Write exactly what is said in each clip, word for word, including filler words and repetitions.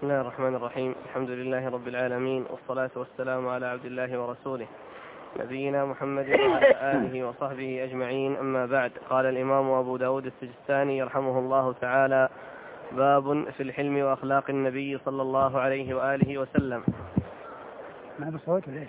بسم الله الرحمن الرحيم. الحمد لله رب العالمين، والصلاة والسلام على عبد الله ورسوله نبينا محمد وعلى آله وصحبه أجمعين، أما بعد. قال الإمام أبو داود السجستاني رحمه الله تعالى: باب في الحلم وأخلاق النبي صلى الله عليه وآله وسلم. ما بصوت ليش؟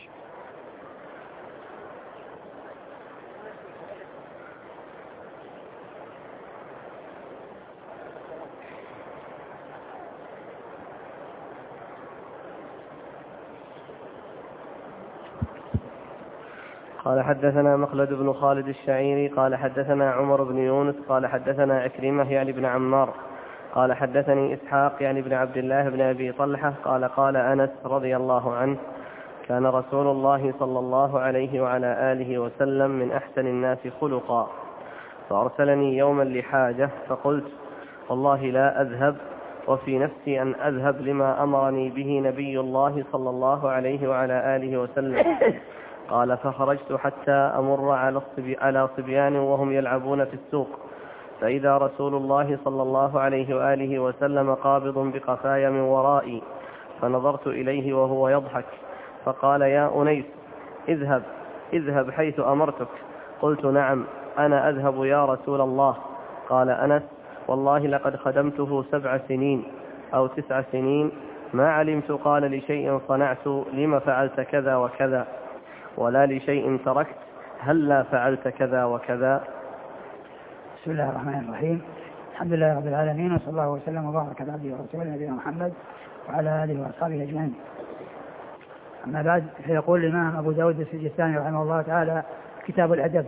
قال حدثنا مخلد بن خالد الشعيري قال حدثنا عمر بن يونس قال حدثنا عكرمة يعني بن عمار قال حدثني إسحاق يعني بن عبد الله بن أبي طلحة قال قال أنس رضي الله عنه: كان رسول الله صلى الله عليه وعلى آله وسلم من أحسن الناس خلقا، فأرسلني يوما لحاجة فقلت: والله لا أذهب، وفي نفسي أن أذهب لما أمرني به نبي الله صلى الله عليه وعلى آله وسلم. قال: فخرجت حتى أمر على صبيان وهم يلعبون في السوق، فإذا رسول الله صلى الله عليه وآله وسلم قابض بقفاي من ورائي، فنظرت إليه وهو يضحك، فقال: يا أنيس، اذهب اذهب حيث أمرتك. قلت: نعم، أنا أذهب يا رسول الله. قال أنس: والله لقد خدمته سبع سنين أو تسع سنين، ما علمت قال لشيء صنعت لما فعلت كذا وكذا، ولا لشيء تركت هل لا فعلت كذا وكذا. بسم الله الرحمن الرحيم. الحمد لله رب العالمين، وصلى الله وسلم وبارك على عبده ورسوله نبينا محمد وعلى آله وأصحابه أجمعين. أما بعد، فيقول الإمام أبو داود السجستاني رحمه الله تعالى: كتاب الأدب.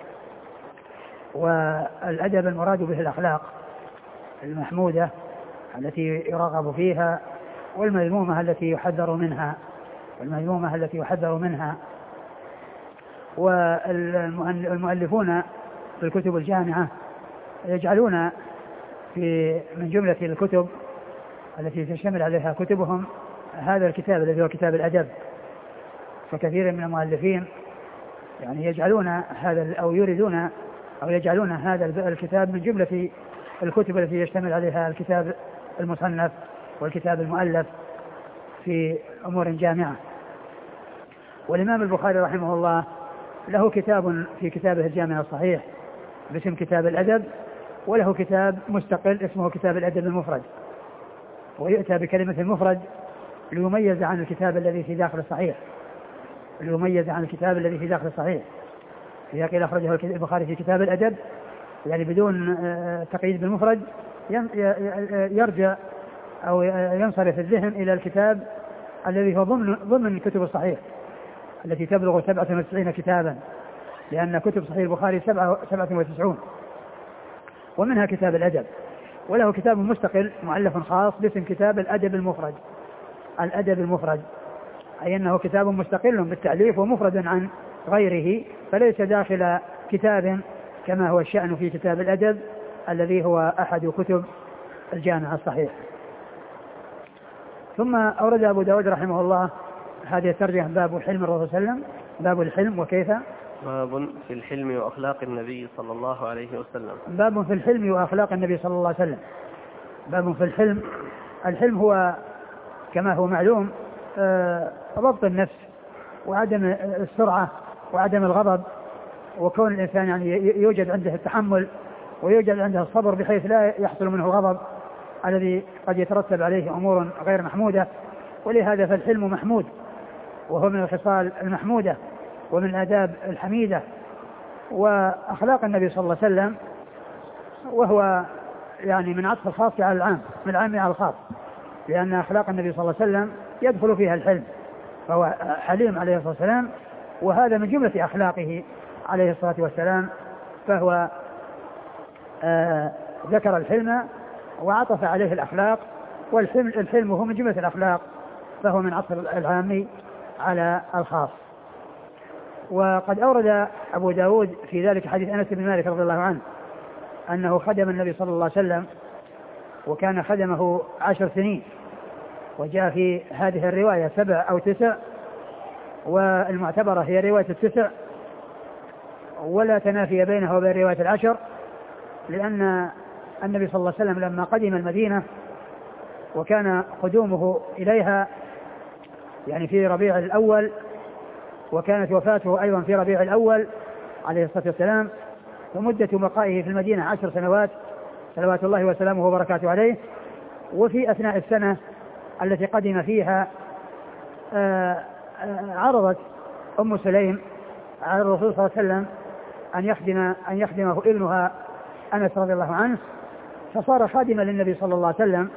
والأدب المراد به الأخلاق المحمودة التي يرغب فيها، والمذمومة التي يحذر منها والمذمومة التي يحذر منها والمؤلفون في الكتب الجامعة يجعلون في من جملة الكتب التي تشتمل عليها كتبهم هذا الكتاب الذي هو كتاب الأدب. فكثير من المؤلفين يعني يجعلون هذا أو يريدون أو يجعلون هذا الكتاب من جملة الكتب التي يشتمل عليها الكتاب المصنف والكتاب المؤلف في أمور جامعة. والإمام البخاري رحمه الله له كتاب في كتابه الجامع الصحيح باسم كتاب الأدب، وله كتاب مستقل اسمه كتاب الأدب المفرد، ويؤتى بكلمة المفرد ليميز عن الكتاب الذي في داخل الصحيح ليميز عن الكتاب الذي في داخل الصحيح. إذا قيل أخرجه البخاري في كتاب الأدب يعني بدون تقييد بالمفرد يرجع أو ينصرف الذهن إلى الكتاب الذي هو ضمن ضمن كتب الصحيح التي تبلغ سبعة وتسعين كتابا، لأن كتب صحيح البخاري سبعة وتسعون، ومنها كتاب الأدب. وله كتاب مستقل مؤلف خاص باسم كتاب الأدب المفرد. الأدب المفرد أي أنه كتاب مستقل بالتأليف ومفرد عن غيره، فليس داخل كتاب كما هو الشأن في كتاب الأدب الذي هو أحد كتب الجامع الصحيح. ثم أورد أبو داود رحمه الله هذه الترجمة: باب الحلم الرسول صلى الله عليه وسلم. باب الحلم وكيف؟ باب في الحلم وأخلاق النبي صلى الله عليه وسلم. باب في الحلم وأخلاق النبي صلى الله عليه وسلم. باب في الحلم. الحلم هو كما هو معلوم ضبط النفس وعدم السرعة وعدم الغضب، وكون الإنسان يعني يوجد عنده التحمل ويوجد عنده الصبر بحيث لا يحصل منه الغضب الذي قد يترتب عليه أمور غير محمودة. ولهذا فالحلم محمود، وهو من الخصال المحمودة ومن الآداب الحميدة. وأخلاق النبي صلى الله عليه وسلم وهو يعني من عطف الخاص على العام، من العام على الخاص، لأن أخلاق النبي صلى الله عليه وسلم يدخل فيها الحلم، فهو حليم عليه الصلاة والسلام، وهذا من جملة أخلاقه عليه الصلاة والسلام. فهو آه ذكر الحلم وعطف عليه الأخلاق، والحلم الحلم هو من جملة الأخلاق، فهو من عطف العام على الخاص. وقد أورد أبو داود في ذلك حديث أنس بن مالك رضي الله عنه أنه خدم النبي صلى الله عليه وسلم، وكان خدمه عشر سنين، وجاء في هذه الرواية سبع أو تسع، والمعتبرة هي رواية التسع، ولا تنافي بينها وبين رواية العشر، لأن النبي صلى الله عليه وسلم لما قدم المدينة وكان قدومه إليها يعني في ربيع الأول، وكانت وفاته أيضا في ربيع الأول عليه الصلاة والسلام، ومدة بقائه في المدينة عشر سنوات صلوات الله وسلامه وبركاته عليه. وفي أثناء السنة التي قدم فيها آآ آآ عرضت أم سليم على الرسول صلى الله عليه وسلم أن يخدم أن يخدمه ابنها أنس رضي الله عنه، فصار خادما للنبي صلى الله عليه وسلم،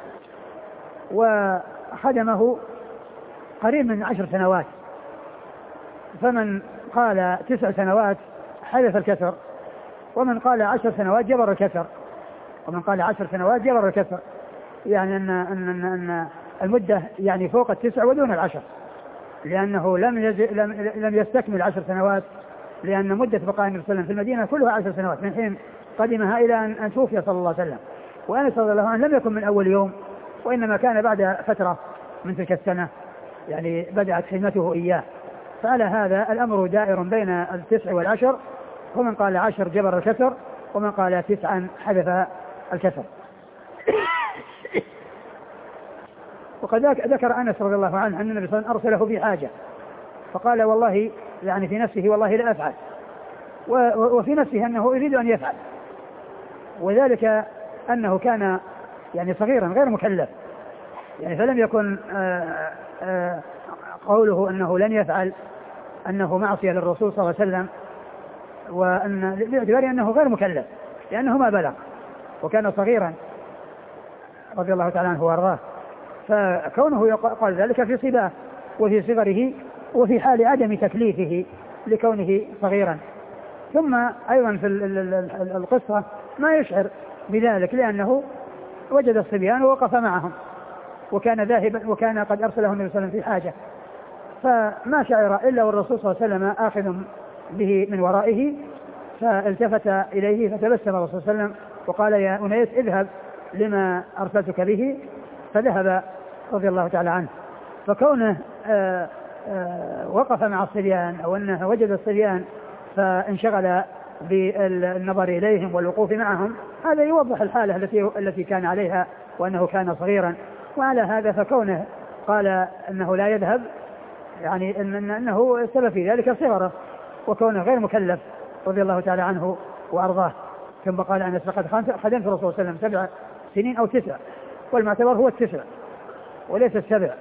وخدمه قريب من عشر سنوات. فمن قال تسع سنوات حدث الكسر، ومن قال عشر سنوات جبر الكسر، ومن قال عشر سنوات جبر الكسر، يعني أن, أن, أن, أن المدة يعني فوق التسع ودون العشر، لأنه لم, يز... لم... لم يستكمل عشر سنوات، لأن مدة بقاء النبي صلى الله عليه وسلم في المدينة كلها عشر سنوات من حين قدمها إلى أن, أن توفي صلى الله عليه وسلم. وأنس رضي الله عنه لم يكن من أول يوم، وإنما كان بعد فترة من تلك السنة يعني بدأت خدمته إياه. فعلى هذا الأمر دائر بين التسع والعشر، ومن قال عشر جبر الكسر، ومن قال تسعا حدث الكسر. وقد ذكر أنس رضي الله عنه أن النبي صلى الله عليه وسلم أرسله في حاجة، فقال والله يعني في نفسه والله لا أفعل، وفي نفسه أنه يريد أن يفعل، وذلك أنه كان يعني صغيرا غير مكلف، يعني فلم يكن آآ آآ قوله أنه لن يفعل أنه معصية للرسول صلى الله عليه وسلم، وأن باعتبار أنه غير مكلف لأنه ما بلغ وكان صغيرا رضي الله تعالى عنه وارضاه. فكونه قال ذلك في صباه وفي صغره وفي حال عدم تكليفه لكونه صغيرا. ثم أيضا في القصة ما يشعر بذلك، لأنه وجد الصبيان ووقف معهم، وكان ذاهبا وكان قد أرسله النبي صلى الله عليه وسلم في حاجة، فما شعر إلا والرسول صلى الله عليه وسلم آخذ به من ورائه، فالتفت إليه فتبسم الرسول صلى الله عليه وسلم وقال يا أنيس اذهب لما أرسلتك به، فذهب رضي الله تعالى عنه. فكونه آآ آآ وقف مع الصبيان أو أنه وجد الصبيان فانشغل بالنظر إليهم والوقوف معهم، هذا يوضح الحالة التي التي كان عليها وأنه كان صغيرا. وعلى هذا فكونه قال أنه لا يذهب يعني إن أنه السبب في ذلك صغره وكونه غير مكلف رضي الله تعالى عنه وأرضاه. ثم قال أنس لقد خدمت الرسول صلى الله عليه وسلم سبع سنين أو تسع، والمعتبر هو التسع وليس السبع.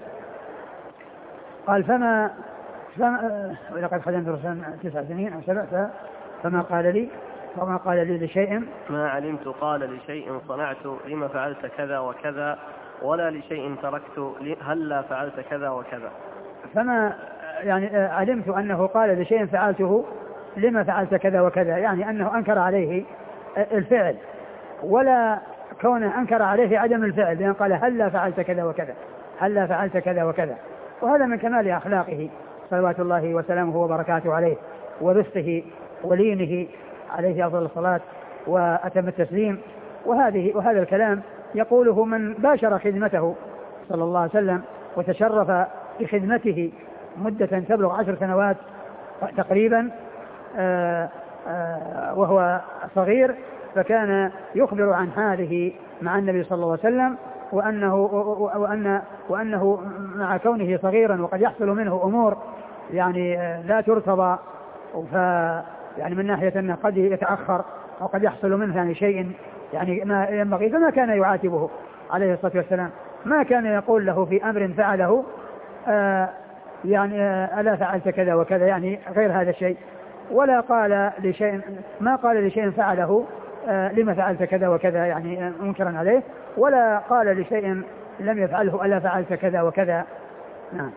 قال فما, فما ولقد خدمت الرسول تسع سنين أو سبع، فما قال لي فما قال لي لشيء ما علمت قال لشيء صنعت لما فعلت كذا وكذا، ولا لشيء تركت هلا فعلت كذا وكذا. فما يعني علمت أنه قال لشيء فعلته لما فعلت كذا وكذا، يعني أنه أنكر عليه الفعل، ولا كونه أنكر عليه عدم الفعل، لأن قال هلا فعلت كذا وكذا هلا فعلت كذا وكذا. وهذا من كمال أخلاقه صلوات الله وسلامه وبركاته عليه، ورفقه ولينه عليه أفضل الصلاة وأتم التسليم. وهذه وهذا الكلام يقوله من باشر خدمته صلى الله عليه وسلم وتشرف بخدمته مدة تبلغ عشر سنوات تقريبا آآ آآ وهو صغير، فكان يخبر عن حاله مع النبي صلى الله عليه وسلم، وأنه, وأن وأنه مع كونه صغيرا وقد يحصل منه أمور يعني لا ترتضى، ف يعني من ناحية أنه قد يتأخر أو قد يحصل منه يعني شيء يعني ما ينبغي، فما كان يعاتبه عليه الصلاة والسلام، ما كان يقول له في أمر فعله آه يعني آه ألا فعلت كذا وكذا يعني غير هذا الشيء، ولا قال لشيء ما قال لشيء فعله آه لما فعلت كذا وكذا يعني آه منكرا عليه، ولا قال لشيء لم يفعله ألا فعلت كذا وكذا. نعم.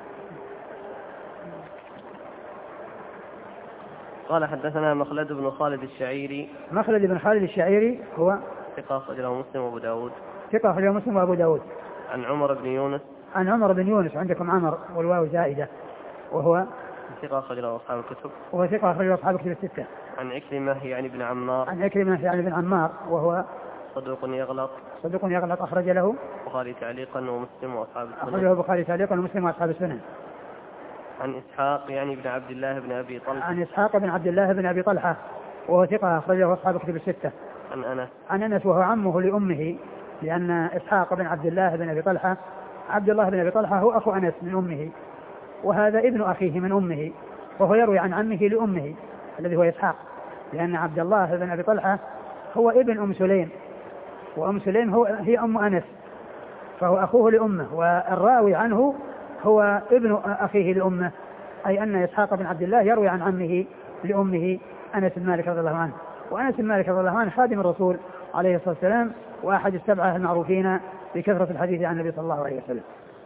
قال حدثنا مخلد بن خالد الشعيري. مخلد بن خالد الشعيري هو ثقة أخرجه مسلم وأبو داود. ثقة أخرجه مسلم وأبو داود. عن عمر بن يونس. عن عمر بن يونس، عندكم عمر والواو زائدة، وهو ثقة أخرجه أصحاب الكتب. وهو ثقة أخرجه أصحاب الكتب الستة. عن عكرمة يعني بن عمار. عن عكرمة يعني بن عمار وهو صدوق يغلط. صدوق يغلط أخرج له البخاري تعليقا ومسلم وأصحاب السنن. أخرجه البخاري تعليقا ومسلم وأصحاب السنن. عن إسحاق يعني بن عبد الله بن أبي طلحة. عن إسحاق بن عبد الله بن أبي طلحة وهو ثقة أخرجه أصحاب الكتب الستة. عن أنس. عن أنس وهو عمه لأمه لأن إسحاق بن عبد الله بن أبي طلحة عبد الله بن أبي طلحة هو أخو أنس من أمه، وهذا ابن أخيه من أمه، وهو يروي عن عمه لأمه الذي هو إسحاق، لأن عبد الله بن أبي طلحة هو ابن أم سليم، وأم سليم هو هي أم أنس، فهو أخوه لأمه، والراوي عنه هو ابن أخيه لأمه، أي أن إسحاق بن عبد الله يروي عن عمه لأمه أنس بن مالك رضي الله عنه. وأنس بن مالك رضي الله عنه خادم الرسول عليه الصلاة والسلام، وأحد السبعة المعروفين بكثرة الحديث عن النبي صلى الله عليه وسلم.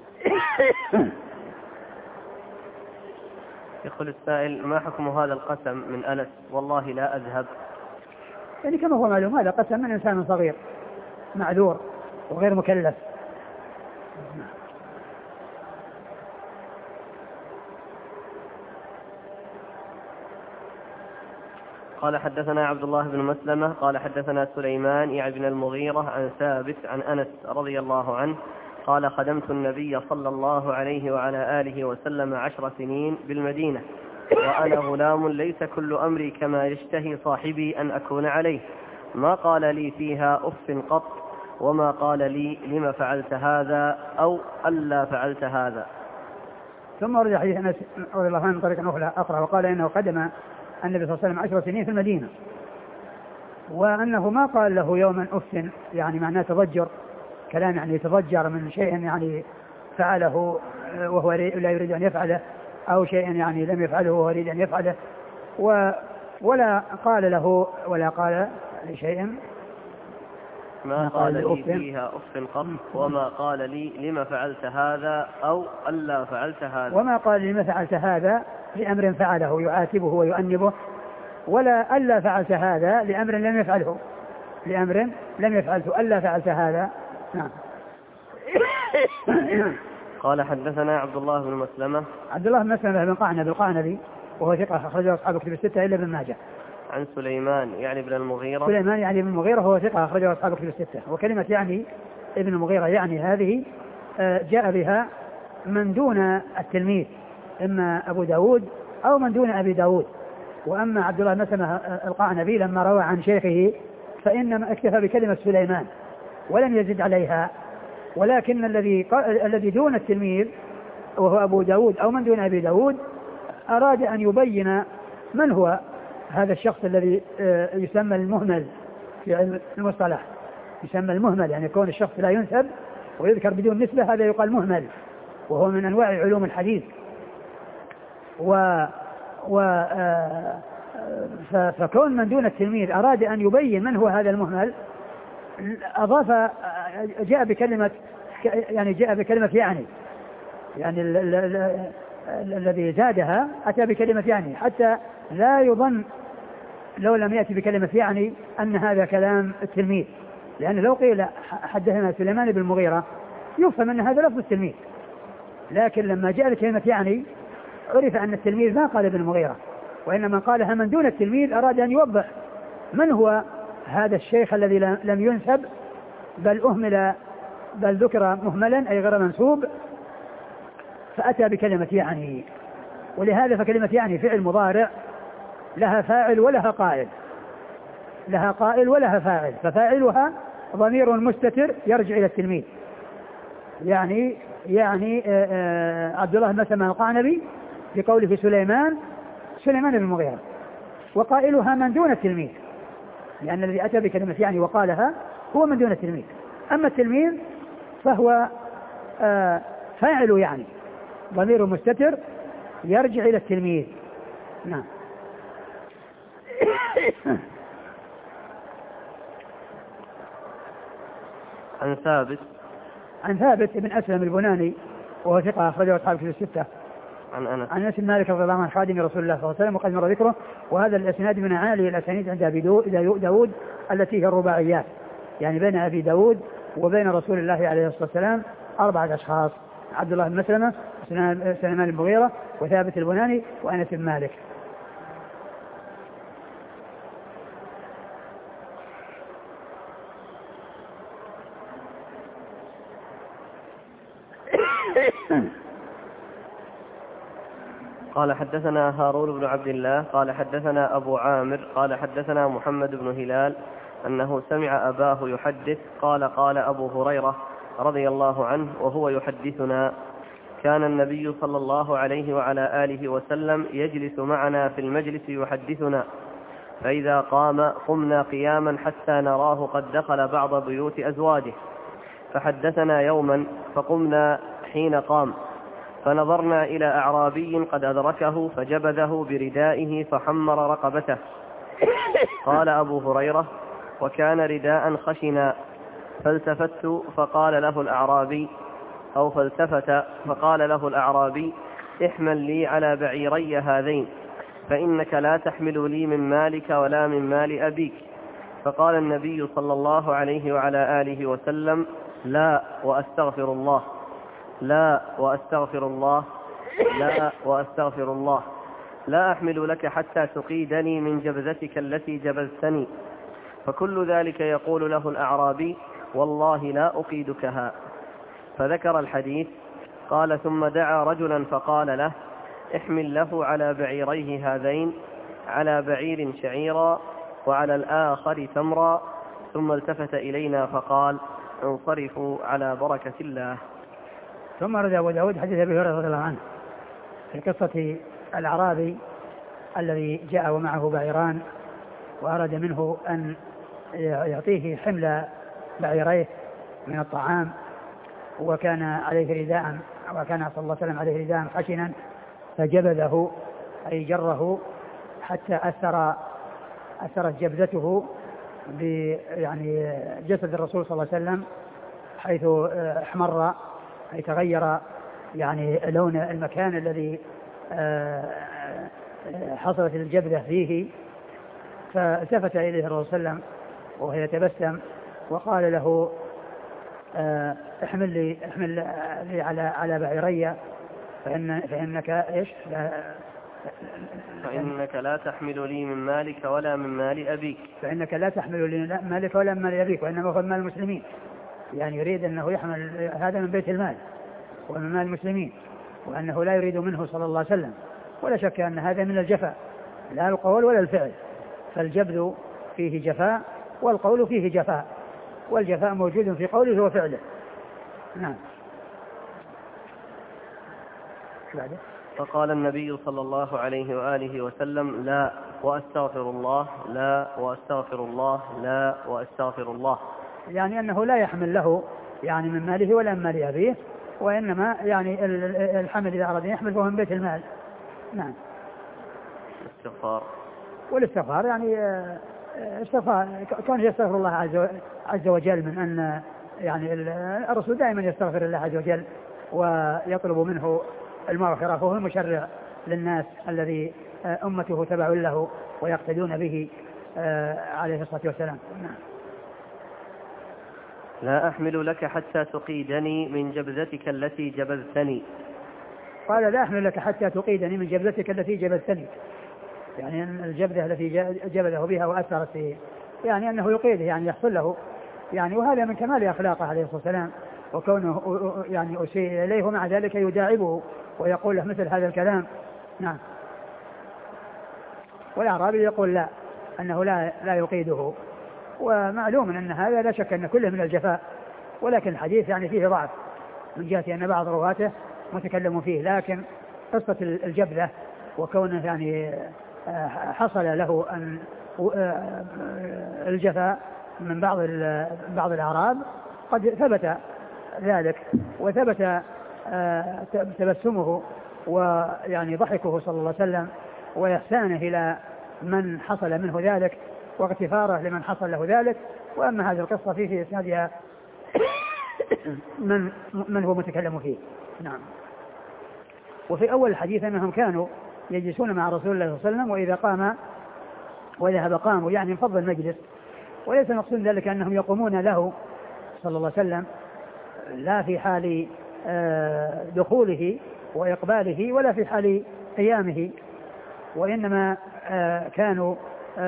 يقول السائل: ما حكم هذا القسم من أنس والله لا أذهب؟ يعني كما هو معلوم هذا قسم من إنسان صغير معذور وغير مكلف. قال: حدثنا عبد الله بن مسلمة قال حدثنا سليمان يعني بن المغيرة عن ثابت عن أنس رضي الله عنه قال: خدمت النبي صلى الله عليه وعلى آله وسلم عشر سنين بالمدينة وأنا غلام، ليس كل أمري كما يشتهي صاحبي أن أكون عليه، ما قال لي فيها أف قط، وما قال لي لما فعلت هذا أو ألا فعلت هذا. ثم ورد حديث أنس رضي الله عنه من طريق أخرى وقال إنه قدم النبي صلى الله عليه وسلم عشر سنين في المدينة، وأنه ما قال له يوما أف، يعني معناه تضجر، كلام يعني يتضجر من شيء يعني فعله وهو لا يريد أن يفعله، أو شيء يعني لم يفعله وهو يريد أن يفعله، ولا قال له ولا قال لشيء ما قال لي فيها أف قط، وما قال لي لما فعلت هذا أو ألا فعلت هذا، وما قال لما فعلت هذا لأمر فعله يعاتبه ويؤنبه، ولا ألا فعلت هذا لأمر لم يفعله لأمر لم يفعله ألا فعلت هذا. نعم. قال: حدثنا عبد الله بن مسلمة عبد الله بن مسلمة بن قعنب القعنبي وهو ثقة أخرجه أصحاب كتب الستة إلا ابن ماجه. عن سليمان يعني ابن المغيرة سليمان يعني ابن المغيرة وهو ثقة أخرجه أصحاب كتب الستة. وكلمة يعني ابن المغيرة يعني هذه جاء بها من دون التلميذ، إما أبو داود أو من دون أبي داود. وأما عبد الله بن مسلمة القعنبي لما روى عن شيخه فإنما اكتفى بكلمة سليمان ولم يزد عليها، ولكن الذي الذي دون التلميذ وهو أبو داود أو من دون أبي داود أراد أن يبين من هو هذا الشخص الذي يسمى المهمل في علم المصطلح، يسمى المهمل يعني يكون الشخص لا ينسب ويذكر بدون نسبة، هذا يقال مهمل، وهو من أنواع علوم الحديث. و و فكون من دون التلميذ أراد أن يبين من هو هذا المهمل، أضاف جاء بكلمة يعني جاء بكلمة يعني يعني الذي زادها أتى بكلمة يعني، حتى لا يظن لو لم يأتي بكلمة يعني أن هذا كلام التلميذ، لأن لو قيل حدثنا سليمان بن المغيرة يفهم أن هذا لفظ التلميذ، لكن لما جاء بكلمة يعني عرف أن التلميذ ما قال ابن المغيرة، وإنما قالها من دون التلميذ، أراد أن يوضح من هو هذا الشيخ الذي لم ينسب بل أهمل بل ذكر مهملا أي غير منسوب، فأتى بكلمة يعني. ولهذا فكلمة يعني فعل مضارع لها فاعل ولها قائل، لها قائل ولها فاعل، ففاعلها ضمير مستتر يرجع إلى التلميذ، يعني يعني عبد الله بن مسلمة القعنبي بقوله في سليمان سليمان بن المغيرة، وقائلها من دون التلميذ، لأن الذي أتى بكلمة يعني وقالها هو من دون التلميذ. أما التلميذ فهو فاعل يعني ضمير مستتر يرجع إلى التلميذ. نعم. عن ثابت عن ثابت بن أسلم البناني وهو ثقة أخرجه أصحاب كتب الستة. عن أنس عن أنس بن مالك رضي الله عنه خادم رسول الله صلى الله عليه وسلم وقد مر ذكره، وهذا الإسناد من عالي الأسانيد عند أبي داود التي هي الرباعيات، يعني بين أبي داود وبين رسول الله عليه الصلاة والسلام أربعة أشخاص: عبد الله بن مسلمة، سليمان المغيرة، وثابت البناني، وأنس بن مالك. قال: حدثنا هارون بن عبد الله قال حدثنا أبو عامر قال حدثنا محمد بن هلال أنه سمع أباه يحدث قال قال أبو هريرة رضي الله عنه وهو يحدثنا: كان النبي صلى الله عليه وعلى آله وسلم يجلس معنا في المجلس يحدثنا، فإذا قام قمنا قياما حتى نراه قد دخل بعض بيوت أزواجه، فحدثنا يوما فقمنا حين قام، فنظرنا إلى أعرابي قد أدركه فجبذه بردائه فحمر رقبته. قال أبو هريرة: وكان رداء خشنا، فالتفت فقال له الأعرابي أو فالتفت فقال له الأعرابي: احمل لي على بعيري هذين، فإنك لا تحمل لي من مالك ولا من مال أبيك. فقال النبي صلى الله عليه وعلى آله وسلم: لا وأستغفر الله، لا وأستغفر الله، لا وأستغفر الله، لا أحمل لك حتى تقيدني من جبذتك التي جبذتني. فكل ذلك يقول له الأعرابي: والله لا أقيدكها. فذكر الحديث. قال: ثم دعا رجلا فقال له: احمل له على بعيريه هذين، على بعير شعيرا وعلى الآخر تمرا. ثم التفت إلينا فقال: انصرفوا على بركة الله. ثم رد أبو داود حديث أبي هريرة رضي الله عنه في قصة الأعرابي الذي جاء ومعه بعيران وأراد منه أن يعطيه حمل بعيريه من الطعام، وكان عليه رداء، وكان صلى الله عليه وسلم عليه رداء خشنا، فجبذه أي جره حتى أثر أثرت جبذته ب يعني جسد الرسول صلى الله عليه وسلم، حيث احمر أي تغير يعني لون المكان الذي حصلت الجبذة فيه. فالتفت إليه الرسول صلى الله عليه وسلم وهو يتبسم وقال له: احمل لي احمل لي على على بعيري، فإن فإنك ايش؟ لا فإنك لا تحمل لي من مالك ولا من مال أبيك. فإنك لا تحمل لي من مالك ولا من مال أبيك، وإنما هو مال المسلمين. يعني يريد أنه يحمل هذا من بيت المال ومن مال المسلمين، وأنه لا يريد منه صلى الله عليه وسلم. ولا شك أن هذا من الجفاء، لا القول ولا الفعل، فالجبذ فيه جفاء والقول فيه جفاء، والجفاء موجود في قوله وفعله. نعم. فقال النبي صلى الله عليه وآله وسلم: لا وأستغفر الله، لا وأستغفر الله، لا وأستغفر الله. يعني أنه لا يحمل له يعني من ماله ولا من مال أبيه، وإنما يعني الحمل إذا أراد يحمل فهو من بيت المال. نعم. الاستغفار والاستغفار يعني استغفار كان يستغفر الله عز وجل من أن يعني الرسول دائما يستغفر الله عز وجل ويطلب منه المغفرة، فهو المشرع للناس الذي أمته تبع له ويقتدون به عليه الصلاة والسلام. نعم. لا أحمل لك حتى تقيدني من جبذتك التي جبذتني. قال: لا أحمل لك حتى تقيدني من جبذتك التي جبذتني، يعني الجبذة التي جبذه بها وأثرت فيه، يعني أنه يقيده، يعني يحصل له يعني. وهذا من كمال أخلاقه عليه الصلاة والسلام، وكونه يعني أسيء إليه ومع ذلك يداعبه ويقول له مثل هذا الكلام. نعم. والأعرابي يقول لا، أنه لا لا يقيده، ومعلوم أن هذا لا شك أن كله من الجفاء، ولكن الحديث يعني فيه ضعف من جهة أن بعض رواته متكلم فيه، لكن قصة الجبلة وكونه يعني حصل له أن الجفاء من بعض بعض الأعراب قد ثبت ذلك، وثبت تبسمه ويعني ضحكه صلى الله عليه وسلم وإحسانه إلى من حصل منه ذلك واغتفاره لمن حصل له ذلك. وأما هذه القصة فيه في إسنادها من من هو متكلم فيه. نعم. وفي أول الحديث أنهم كانوا يجلسون مع رسول الله صلى الله عليه وسلم، وإذا قام وذهب قاموا، يعني من فضل المجلس، وليس مقصود ذلك أنهم يقومون له صلى الله عليه وسلم لا في حال دخوله وإقباله ولا في حال قيامه، وإنما كانوا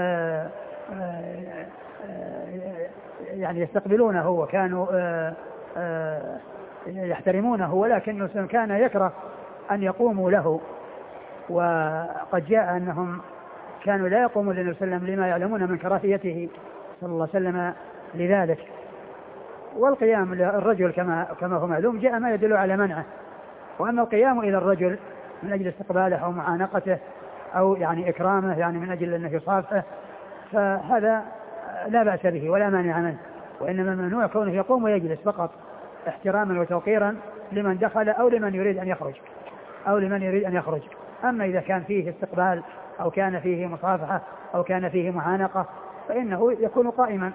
يعني يستقبلونه وكانوا يحترمونه، ولكن كان يكره أن يقوموا له. وقد جاء أنهم كانوا لا يقومون للنبي صلى الله عليه وسلم لما يعلمون من كراهيته صلى الله عليه وسلم لذلك. والقيام للرجل كما كما هو معلوم جاء ما يدل على منعه. وأما القيام إلى الرجل من أجل استقباله أو معانقته أو يعني إكرامه يعني من أجل أنه يصافحه فهذا لا بأس به ولا مانع منه، وإنما الممنوع كونه يقوم ويجلس فقط احتراما وتوقيرا لمن دخل أو لمن يريد أن يخرج أو لمن يريد أن يخرج. أما إذا كان فيه استقبال أو كان فيه مصافحة أو كان فيه معانقة فإنه يكون قائما.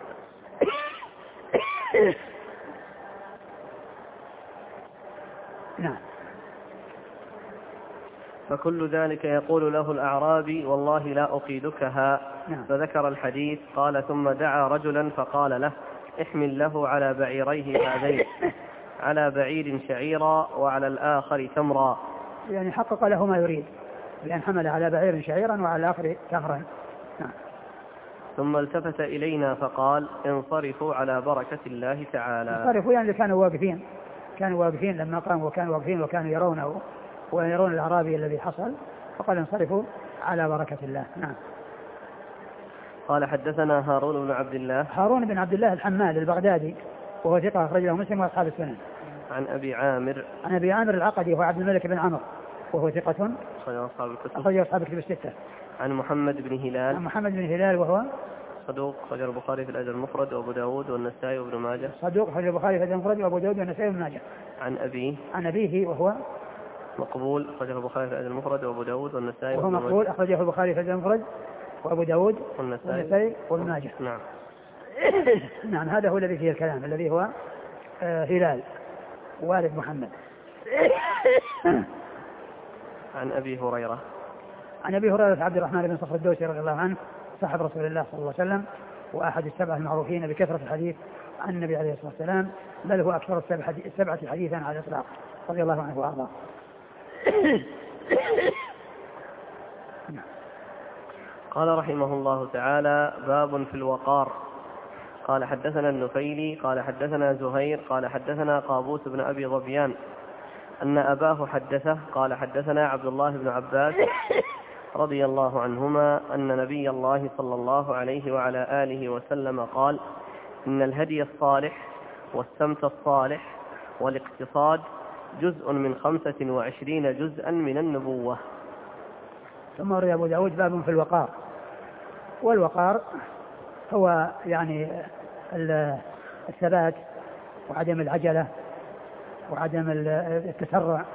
نعم. فكل ذلك يقول له الأعرابي والله لا أقيدكها. نعم. فذكر الحديث قال ثم دعا رجلا فقال له احمل له على بعيريه هذين على بعير شعيرا وعلى الآخر تمرا، يعني حقق له ما يريد لأن حمل على بعير شعيرا وعلى الآخر تمرا. نعم. ثم التفت إلينا فقال انصرفوا على بركة الله تعالى. انصرفوا يعني كانوا واقفين كانوا واقفين لما قاموا وكانوا واقفين وكانوا يرونه ويرون الأعرابي الذي حصل فقال انصرفوا على بركة الله. نعم. قال حدثنا هارون بن عبد الله هارون بن عبد الله الحمال البغدادي وهو ثقة أخرج له مسلم وأصحاب السنن. عن أبي عامر عن أبي عامر العقدي وهو عبد الملك بن عمرو وهو ثقة أخرج أصحاب الكتب. أخرج أصحاب الكتب الستة. عن محمد بن هلال عن محمد بن هلال وهو صدوق أخرج البخاري في الأدب المفرد وأبو داود والنسائي وابن ماجه. صدوق أخرج البخاري في الأدب المفرد وأبو داود والنسائي وابن ماجه. عن أبيه عن أبيه وهو مقبول أخرجه البخاري في الأدب المفرد وأبو داود والنسائي وهو مقبول أخرجه البخاري في الأدب المفرد وأبو داود والنسائي وابن ماجه. نعم. نعم. هذا هو الذي فيه الكلام الذي هو آه هلال والد محمد. عن أبي هريرة عن أبي هريرة عبد الرحمن بن صخر الدوسي رضي الله عنه صاحب رسول الله صلى الله عليه وسلم وأحد السبعة المعروفين بكثرة الحديث عن النبي عليه الصلاة والسلام بل هو أكثر السبعة حديثا على الإطلاق رضي الله عنه وأرضاه. قال رحمه الله تعالى باب في الوقار. قال حدثنا النفيلي قال حدثنا زهير قال حدثنا قابوس بن أبي ظبيان أن أباه حدثه قال حدثنا عبد الله بن عباس رضي الله عنهما أن نبي الله صلى الله عليه وعلى آله وسلم قال إن الهدي الصالح والسمت الصالح والاقتصاد جزء من خمسة وعشرين جزءا من النبوة. ثم ورد أبو داود باب في الوقار. والوقار هو يعني الثبات وعدم العجلة وعدم التسرع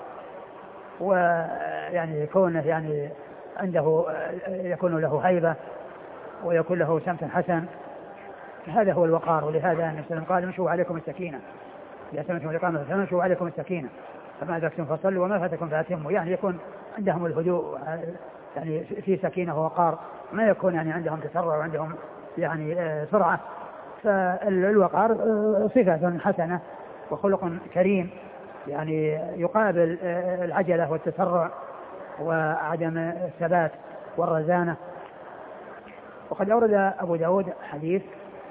ويعني يكون يعني عنده يكون له هيبة ويكون له سمت حسن. هذا هو الوقار. ولهذا النبي صلى الله عليه وسلم قال امشوا عليكم السكينة إذا سمعتم الإقامة فامشوا عليكم السكينة فما أدركتم فصلوا وما فاتكم فأتموا. يعني يكون عندهم الهدوء يعني في سكينة ووقار ما يكون يعني عندهم تسرع وعندهم يعني سرعة. فالوقار صفة حسنة وخلق كريم يعني يقابل العجلة والتسرع وعدم الثبات والرزانة. وقد أورد أبو داود حديث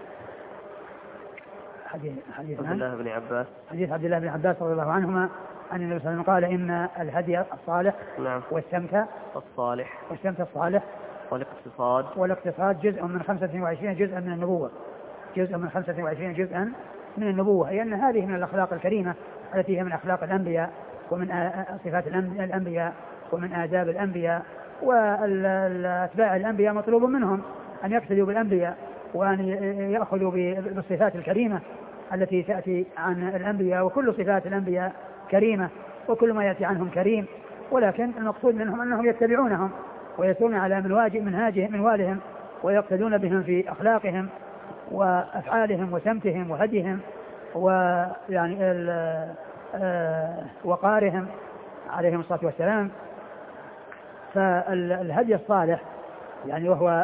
حديث حديث عبد الله بن عباس حديث عبد الله بن عباس رضي الله عنهما أن النبي صلى الله عليه وسلم قال إن الهدي الصالح نعم والسمت الصالح والسمت الصالح والاقتصاد والاقتصاد جزء من خمسة وعشرين جزءا من النبوة جزء من خمسة وعشرين جزءا من النبوة. أي أن هذه من الأخلاق الكريمة التي هي من أخلاق الأنبياء ومن صفات الأنبياء ومن آداب الأنبياء. والأتباع الأنبياء مطلوب منهم أن يقتدوا بالأنبياء وأن يأخذوا بالصفات الكريمة التي تأتي عن الأنبياء. وكل صفات الأنبياء كريمة وكل ما يأتي عنهم كريم. ولكن المقصود منهم أنهم يتبعونهم ويسيرون على منواج منهاجهم منوالهم ويقتدون بهم في أخلاقهم وأفعالهم وسمتهم وهديهم ويعني وقارهم عليهم الصلاة والسلام. فالهدي الصالح يعني وهو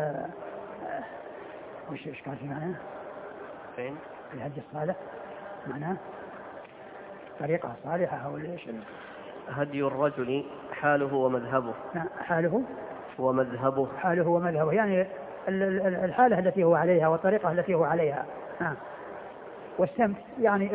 وش إيش كان في معناه؟ فين؟ الهدي الصالح معناه طريقة صالحة أو ليش؟ هدي الرجل حاله ومذهبه. حاله ومذهبه حاله ومذهبه يعني الحالة التي هو عليها والطريقة التي هو عليها. نعم. والسمت يعني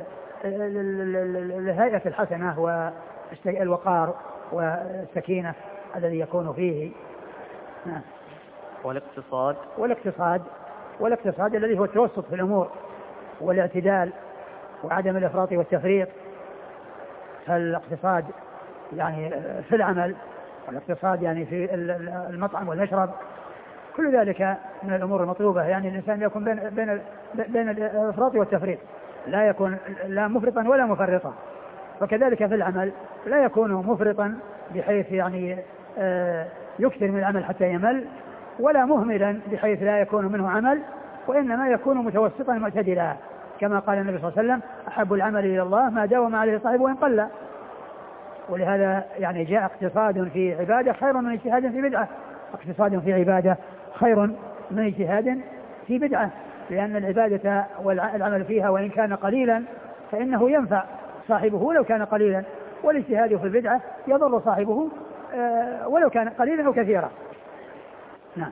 الهيئة الحسنة والوقار والسكينة الذي يكون فيه. نعم. والاقتصاد والاقتصاد والاقتصاد الذي هو التوسط في الأمور والاعتدال وعدم الإفراط والتفريط. فالاقتصاد يعني في العمل، والاقتصاد يعني في المطعم والمشرب، كل ذلك من الأمور المطلوبة. يعني الإنسان يكون بين بين بين الإفراط والتفريط، لا يكون لا مفرطا ولا مفرطا. فكذلك في العمل لا يكون مفرطا بحيث يعني يكثر من العمل حتى يمل، ولا مهملا بحيث لا يكون منه عمل، وإنما يكون متوسطا معتدلا، كما قال النبي صلى الله عليه وسلم: أحب العمل إلى الله ما داوم عليه صاحبه وإن قل. ولهذا يعني جاء اقتصاد في عبادة خير من اجتهاد في بدعة. اقتصاد في عبادة خير من اجتهاد في بدعة، لأن العبادة والعمل فيها وإن كان قليلا فإنه ينفع صاحبه ولو كان قليلا، والاجتهاد في البدعة يضر صاحبه ولو كان قليلا أو كثيرا. نعم.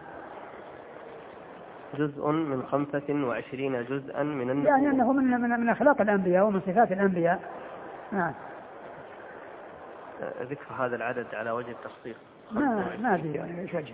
جزء من خمسة وعشرين جزءا من النبوة، يعني أنه من, من, من أخلاق الأنبياء ومن صفات الأنبياء. نعم. ذكر هذا العدد على وجه التخصيص ما ما أدري يعني إيش وجه.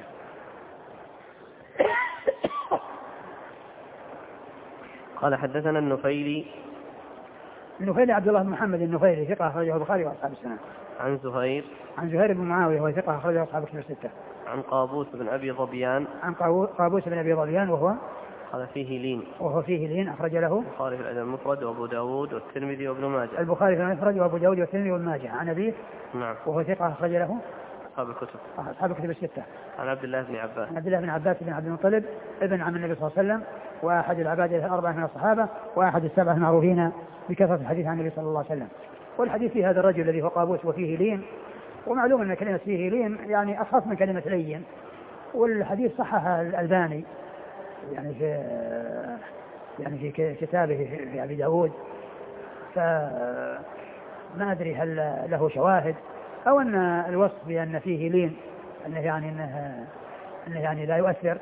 قال حدثنا النفيلي. النفيلي عبد الله بن محمد النفيلي ثقة أخرجه البخاري وأصحاب السنة. عن زهير. عن زهير بن معاوية وهو ثقة أخرجه أصحاب الكتب الستة. عن قابوس بن أبي ظبيان. عن قابوس بن أبي ظبيان وهو قال فيه لين. وهو فيه لين أخرج له البخاري في الأدب المفرد وأبو داود والترمذي وابن ماجه. البخاري في المفرد وأبو داود والترمذي وابن ماجه. عن أبيه. نعم. وهو ثقة أخرج له أصحاب الكتب. أصحاب الكتب الستة. عن عبد الله بن عباس. عن عبد الله بن عباس بن عبد المطلب ابن عم النبي صلى الله عليه وسلم، وأحد العباد الأربعة من الصحابة، وأحد السبعة المعروفين بكثرة الحديث عن النبي صلى الله عليه وسلم. والحديث في هذا الرجل الذي هو قابوس وفيه لين، ومعلوم أن كلمة فيه لين يعني أخف من كلمة لين، والحديث صححه الألباني يعني في يعني في كتابه في أبي داود، فما أدري هل له شواهد أو أن الوصف بأن فيه لين أنه يعني أنه, أنه يعني لا يؤثر.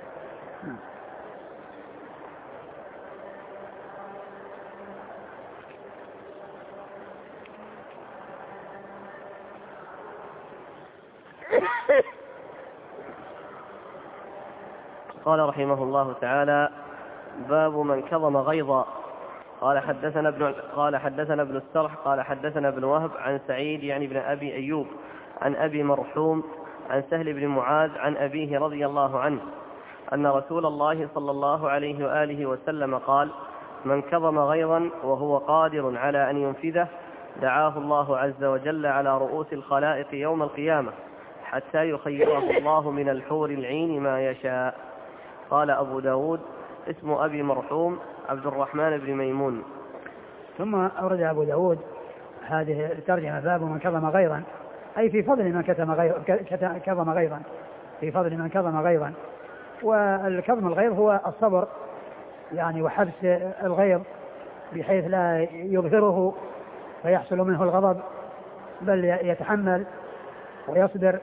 قال رحمه الله تعالى: باب من كظم غيظا. قال حدثنا ابن قال حدثنا ابن السرح قال حدثنا ابن وهب عن سعيد يعني ابن أبي أيوب عن أبي مرحوم عن سهل بن معاذ عن أبيه رضي الله عنه أن رسول الله صلى الله عليه وآله وسلم قال: من كظم غيظا وهو قادر على أن ينفذه دعاه الله عز وجل على رؤوس الخلائق يوم القيامة حتى يخيره الله من الحور العين ما يشاء. قال أبو داود: اسم أبي مرحوم عبد الرحمن بن ميمون. ثم أورد أبو داود هذه الترجمة: باب من كظم غيظا، أي في فضل من كظم غيظا، في فضل من كظم غيظا. والكظم الغيظ هو الصبر يعني وحبس الغيظ بحيث لا يظهره فيحصل منه الغضب، بل يتحمل ويصبر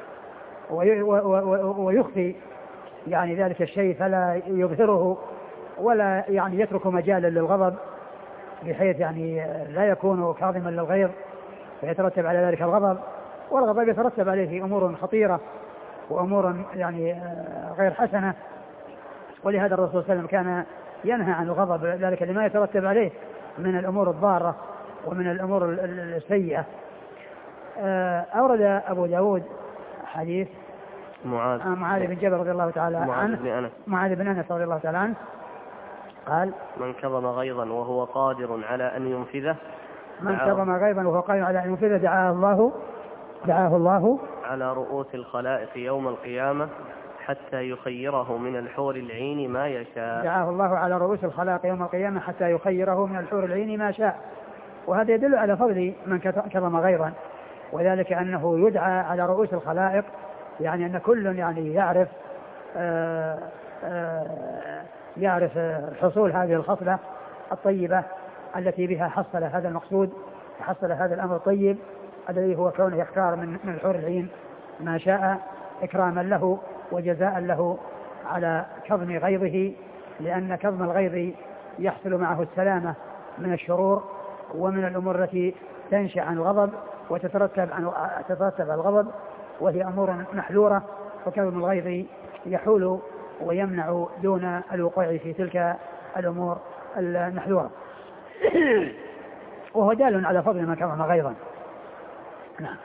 ويخفي يعني ذلك الشيء فلا يظهره ولا يعني يترك مجالا للغضب، بحيث يعني لا يكون كاظما للغيظ فيترتب على ذلك الغضب، والغضب يترتب عليه أمور خطيرة وأمور يعني غير حسنة. ولهذا الرسول صلى الله عليه وسلم كان ينهى عن الغضب، ذلك لما يترتب عليه من الأمور الضارة ومن الأمور السيئة. أورد أبو داود حديث معاذ معاذ بن جبل رضي الله تعالى عنه بن أنس. معاذ بن أنس رضي الله تعالى عنه قال: من كظم غيظا وهو قادر على أن ينفذه من كظم غيظا وهو قادر على أن ينفذه دعاه الله دعاه الله على رؤوس الخلائق يوم القيامة حتى يخيره من الحور العين ما يشاء. دعاه الله على رؤوس الخلائق يوم القيامة حتى يخيره من الحور العين ما شاء. وهذا يدل على فضل من كظم غيظا، وذلك أنه يدعى على رؤوس الخلائق، يعني أن كل يعني يعرف آآ آآ يعرف حصول هذه الخصلة الطيبة التي بها حصل هذا المقصود، حصل هذا الأمر الطيب الذي هو كونه يختار من من الحور العين ما شاء إكراما له وجزاء له على كظم غيظه، لأن كظم الغيظ يحصل معه السلامة من الشرور ومن الأمور التي تنشأ عن الغضب وتترتب عن تترتب على الغضب، وهي أمور محذورة. وكظم الغيظ يحول ويمنع دون الوقوع في تلك الأمور المحذورة. وهو دال على فضل من كرم غيظا. نعم.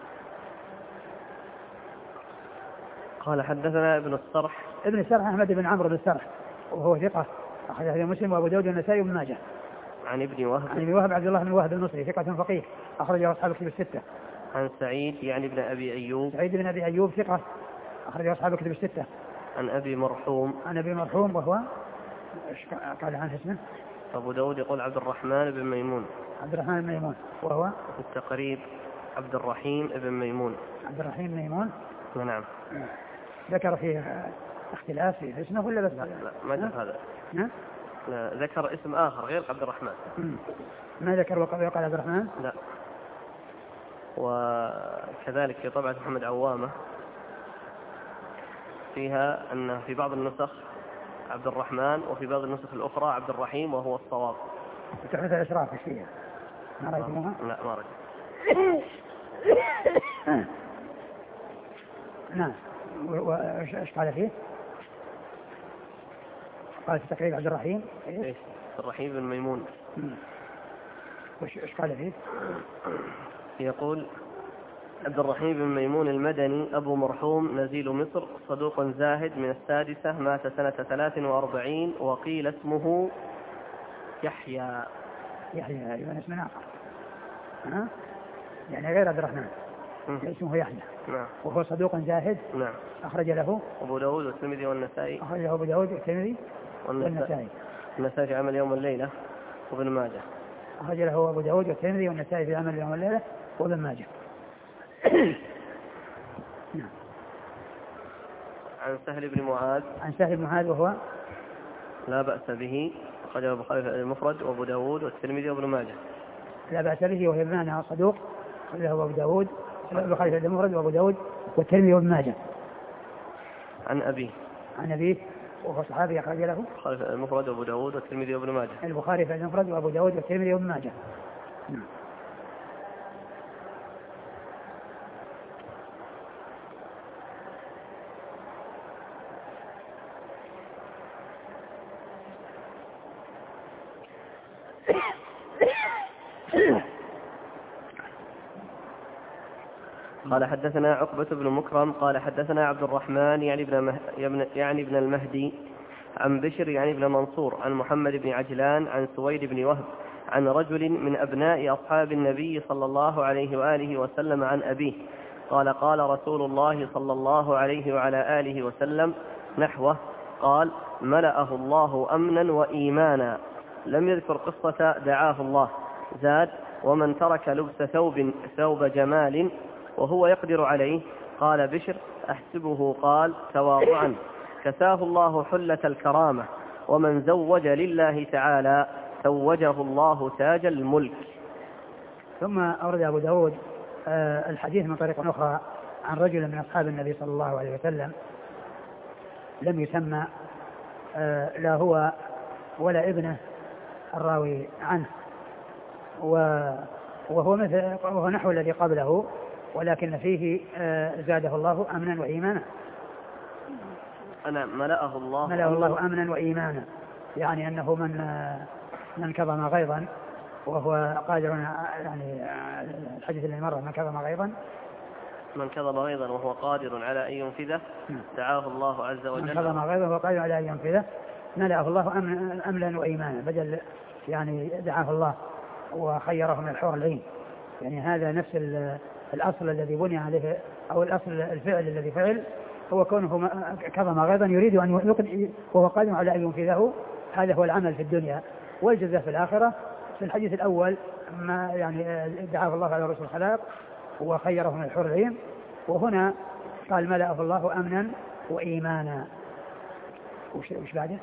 قال حدثنا ابن الصرح ابن السرح أحمد بن عمرو بن السرح وهو ثقة أخرج حديث مسلم وأبو داود والنسائي وابن ماجه. عن ابن وهب عن ابن وهب عبد الله بن وهب المصري ثقة فقيه أخرجه أصحاب الكتب الستة. عن سعيد يعني ابن أبي أيوب سعيد بن أبي أيوب ثقة أخرجه أصحاب الكتب الستة. عن أبي مرحوم عن أبي مرحوم وهو قال عنه اسمه أبو داود يقول عبد الرحمن بن ميمون. عبد الرحمن بن ميمون وهو في التقريب عبد الرحيم بن ميمون. عبد الرحيم بن ميمون. نعم. ذكر فيه اختلاف في اسمه ولا بس؟ لا, لا ما ذكر هذا. نعم. لا ذكر اسم آخر غير عبد الرحمن. ما ذكر وقال عبد الرحمن؟ لا. وكذلك في طبعة محمد عوامة فيها أن في بعض النسخ عبد الرحمن وفي بعض النسخ الأخرى عبد الرحيم وهو الصواب. تحدث الإشراف ايش فيها؟ ما رأيتموها؟ لا ما رأيت. نعم. وإيش قال فيه؟ قال في تقريب عبد الرحيم إيش؟ عبد الرحيم بن ميمون. وإيش قال فيه؟ يقول عبد الرحيم بن ميمون المدني أبو مرحوم نزيل مصر صدوق زاهد من السادسة مات سنة ثلاث وأربعين وقيل اسمه يحيى. يحيى أيضا اسم آخر. ها؟ يعني غير عبد الرحمن. اسمه يحيى. نعم. وهو صدوق زاهد. نعم. أخرج له أبو داود والترمذي والنسائي. أخرج له أبو داود والترمذي والنسائي. النسائي في عمل يوم الليلة وابن ماجه. أخرج له أبو داود والترمذي والنسائي في عمل يوم الليلة وابن ماجه. نعم. عن سهل بن معاذ. عن سهل بن معاذ وهو لا بأس به أخرجه البخاري المفرد وأبو داود والترمذي وابن ماجه. لا بأس به وهي بمعنى صدوق أخرجه أبو داود البخاري المفرد وأبو داود والترمذي وابن ماجه. عن أبيه. عن أبيه وهو صحابي أخرج له البخاري المفرد وأبو داود والترمذي وابن ماجه. البخاري في المفرد وأبو داود والترمذي وابن ماجه. نعم. قال حدثنا عقبة بن مكرم قال حدثنا عبد الرحمن يعني ابن مه... يعني ابن المهدي عن بشر يعني ابن منصور عن محمد بن عجلان عن سويد بن وهب عن رجل من أبناء أصحاب النبي صلى الله عليه وآله وسلم عن أبيه قال قال رسول الله صلى الله عليه وعلى آله وسلم نحوه قال ملأه الله أمنا وإيمانا. لم يذكر قصة دعاه الله. زاد ومن ترك لبس ثوب ثوب جمال وهو يقدر عليه قال بشر أحسبه قال تواضعا كساه الله حلة الكرامة ومن زوج لله تعالى زوجه الله تاج الملك. ثم أورد أبو داود آه الحديث من طريق أخرى عن رجل من أصحاب النبي صلى الله عليه وسلم لم يسمى آه لا هو ولا ابنه الراوي عنه وهو مثل وهو نحو الذي قبله ولكن فيه آه زاده الله أمنا وإيمانا. أنا ملأه الله ملأه الله أمنا وإيمانا يعني أنه من آه من كظم غيظا وهو قادر يعني الحديث اللي مر من كظم غيظا من كظم غيظا وهو قادر على أن ينفذه دعاه الله عز وجل. من كظم غيظا وهو قادر على أن ينفذه ملأه الله أمنا وإيمانا بدل يعني دعاه الله وخيره من الحور العين. يعني هذا نفس الأصل الذي بني عليه أو الأصل الفعل الذي فعل هو كونه كظم غيظا يريد أن يقضي وهو قادر على أن ينفذه. هذا هو العمل في الدنيا والجزاء في الآخرة. في الحديث الأول ما يعني دعاه الله على رسول الخلاق وخيره من الحور العين وهنا قال ملأه الله أمنا وإيمانا. وش بعده؟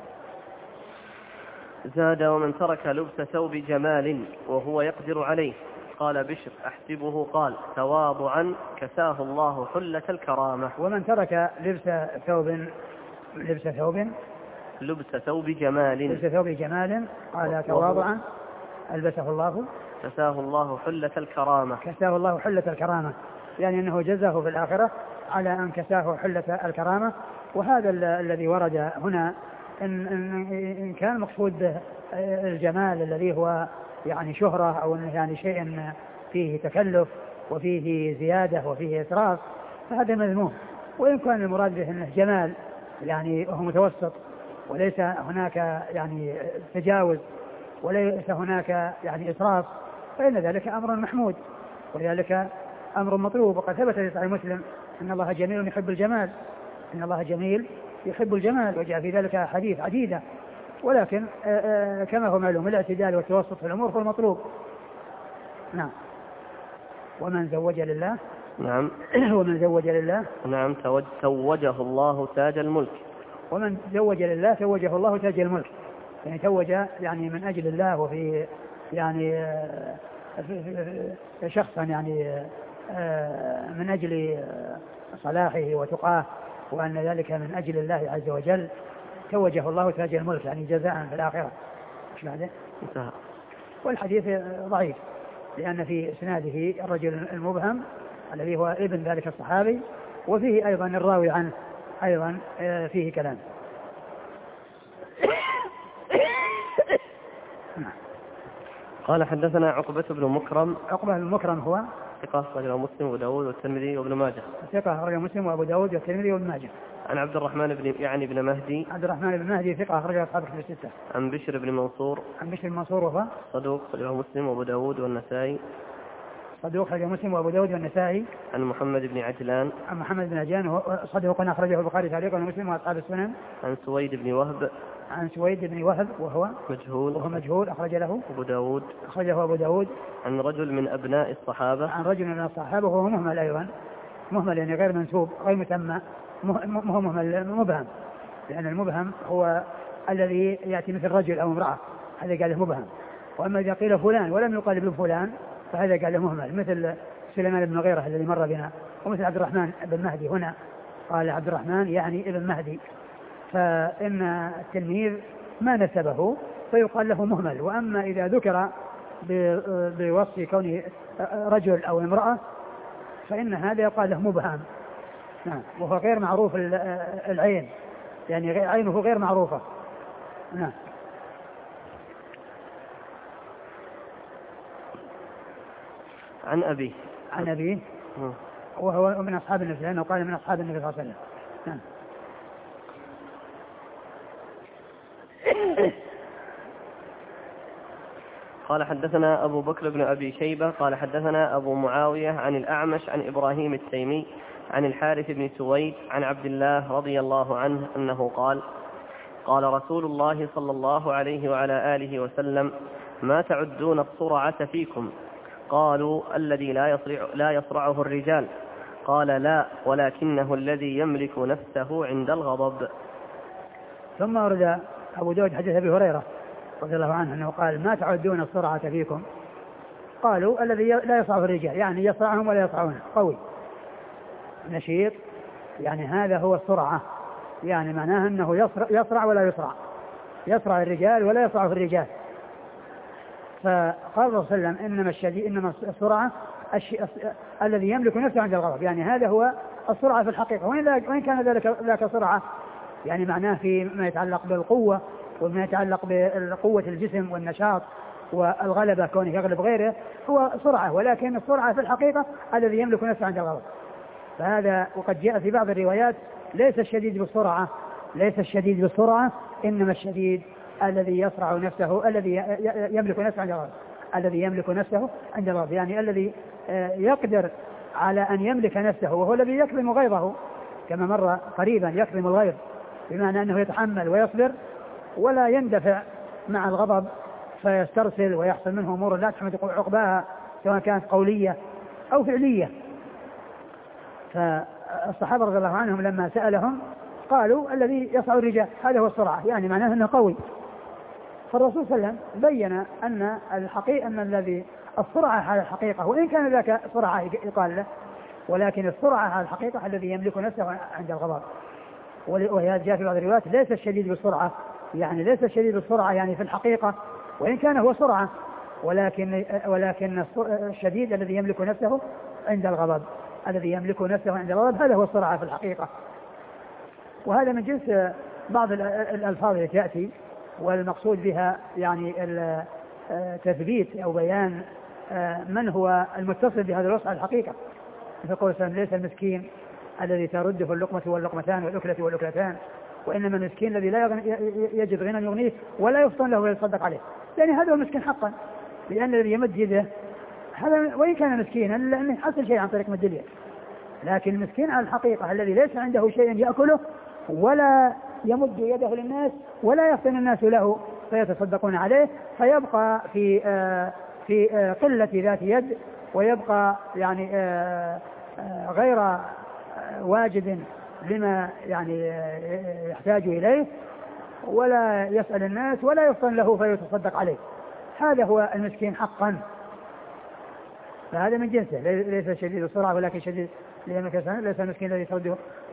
زاد ومن ترك لبس ثوب جمال وهو يقدر عليه قال بشر أحسبه قال تواضعا كساه الله حلة الكرامة. ومن ترك لبس ثوب لبس ثوب لبس ثوب جمال لبس ثوب جمال قال تواضعا ألبسه الله كساه الله حلة الكرامة. كساه الله حلة الكرامة يعني أنه جزاه في الآخرة على أن كساه حلة الكرامة وهذا الذي ورد هنا إن, إن كان المقصود به الجمال الذي هو يعني شهرة أو يعني شيء فيه تكلف وفيه زيادة وفيه إسراف فهذا مذموم. وإن كان المراد به أنه جمال يعني هو متوسط وليس هناك يعني تجاوز وليس هناك يعني إسراف فإن ذلك أمر محمود وذلك أمر مطلوب. وقد ثبت في صحيح مسلم أن الله جميل يحب الجمال إن الله جميل يحب الجمال وجاء في ذلك حديث عديدة. ولكن كما هو معلوم الاعتدال والتوسط في الأمور هو المطلوب. نعم. ومن زوج لله نعم ومن زوج لله نعم توجه الله تاج الملك. ومن زوج لله توجه الله تاج الملك يعني توج يعني من أجل الله وفي يعني شخصا يعني من أجل صلاحه وتقاه وأن ذلك من أجل الله عز وجل توجه الله تاج الملك يعني جزاء في الآخرة. ايش بعده؟ انتهى. والحديث ضعيف لأن في إسناده الرجل المبهم الذي هو ابن ذلك الصحابي وفيه أيضا الراوي عنه أيضا فيه كلام. قال حدثنا عقبة بن مكرم. عقبة بن مكرم هو ثقة رجل مسلم وأبو داود والترمذي وابن ماجه. ثقة رجل مسلم وأبو داود والترمذي وابن ماجه. عن عبد الرحمن بن يعني بن مهدي. عبد الرحمن بن مهدي ثقة رجل أصحاب الكتب الستة. عن بشر بن منصور. عن بشر بن منصور وهو صدوق رجل مسلم وأبو داود والنسائي. صدوق رجل مسلم وأبو داود والنسائي. عن محمد بن عجلان. عن محمد بن عجلان صدوق أخرجه البخاري تعليقا ومسلم وأصحاب السنن. عن سويد بن وهب. عن سويد بن وهب وهو مجهول وهو مجهول أخرج له أبو داود أخرجه أبو داود. عن رجل من أبناء الصحابة. عن رجل من الصحابة وهو مهمل أيضا مهمل يعني غير منسوب غير متم مهمل مبهم لأن المبهم هو الذي يأتي مثل رجل أو امرأة هذا قال له مبهم. وأما إذا قيل فلان ولم يقال ابن فلان فهذا قال له مهمل مثل سليمان بن غيره الذي مر بنا ومثل عبد الرحمن بن مهدي هنا قال عبد الرحمن يعني ابن مهدي فإن التلميذ ما نسبه فيقال له مهمل. وأما إذا ذكر بوصف كونه رجل أو امرأة فإن هذا يقال له مبهم. نعم. وهو غير معروف العين يعني عينه غير معروفة. نعم. عن أبيه عن أبيه وهو من أصحاب النبي لأنه قال من أصحاب النبي صلى الله عليه وسلم. نعم. قال حدثنا أبو بكر بن أبي شيبة قال حدثنا أبو معاوية عن الأعمش عن إبراهيم التيمي عن الحارث بن سويد عن عبد الله رضي الله عنه أنه قال قال رسول الله صلى الله عليه وعلى آله وسلم ما تعدون الصرعة فيكم؟ قالوا الذي لا يصرع لا يصرعه الرجال. قال لا ولكنه الذي يملك نفسه عند الغضب. ثم ورد أبو داود حديث أبي هريرة رضي الله عنه أنه قال ما تعدون الصرعة فيكم؟ قالوا الذي لا يصرعه الرجال يعني يصرعهم ولا يصرعونه قوي نشيط يعني هذا هو الصرعة يعني معناه أنه يصرع, يصرع ولا يصرع يصرع الرجال ولا يصرع في الرجال. فقال الله صلى الله عليه وسلم إنما الشديد إنما السرعة الش... الذي يملك نفسه عند الغضب يعني هذا هو السرعة في الحقيقة. وإن كان ذلك ذاك سرعة يعني معناه فيما يتعلق بالقوة وما يتعلق بقوة الجسم والنشاط والغلبة كونه يغلب غيره هو سرعة ولكن السرعة في الحقيقة الذي يملك نفسه عند الغضب. فهذا وقد جاء في بعض الروايات ليس الشديد بالسرعة ليس الشديد بالسرعة إنما الشديد الذي يصرع نفسه الذي يملك نفسه عند الغضب الذي يملك نفسه عند الغضب يعني الذي يقدر على أن يملك نفسه وهو الذي يكظم غيظه كما مر قريبا يكظم الغيظ بمعنى أنه يتحمل ويصبر ولا يندفع مع الغضب فيسترسل ويحصل منه أمور لا تحمد عقباها سواء كانت قولية أو فعلية. فالصحابة رضي الله عنهم لما سألهم قالوا الذي يصرع الرجال هذا هو السرعة يعني معناه أنه قوي. فالرسول صلى الله عليه وسلم بين أن الحقيقة أن الذي السرعة على الحقيقة وإن كان ذاك سرعة يقال له ولكن السرعة على الحقيقة الذي يملك نفسه عند الغضب. وهي جاء في بعض الروايات ليس الشديد بالسرعة يعني ليس الشديد بالسرعة يعني في الحقيقة وإن كان هو سرعة ولكن ولكن الشديد الذي يملك نفسه عند الغضب الذي يملك نفسه عند الغضب هذا هو السرعة في الحقيقة. وهذا من جنس بعض الألفاظ التي تأتي والمقصود بها يعني تثبيت أو بيان من هو المتصل بهذا الوصف على الحقيقة. فقول ليس المسكين الذي ترده اللقمة واللقمتان والأكلة والأكلتان، وإنما المسكين الذي لا يجد غنى يغنيه ولا يفطن له ويتصدق عليه، يعني هذا هو المسكين حقا، لأن الذي يمد يده هذا وإن كان مسكينا لأنه حصل شيء عن طريق مد اليد، لكن المسكين على الحقيقة الذي ليس عنده شيء يأكله ولا يمد يده للناس ولا يفطن الناس له فيتصدقون عليه، فيبقى في آه في آه قلة ذات يد، ويبقى يعني آه آه غير آه واجد لما يعني آه يحتاج إليه، ولا يسأل الناس ولا يفطن له فيتصدق عليه. هذا هو المسكين حقا، فهذا من جنسه، ليس شديد الصراع ولكن شديد ليس المسكين الذي ترده.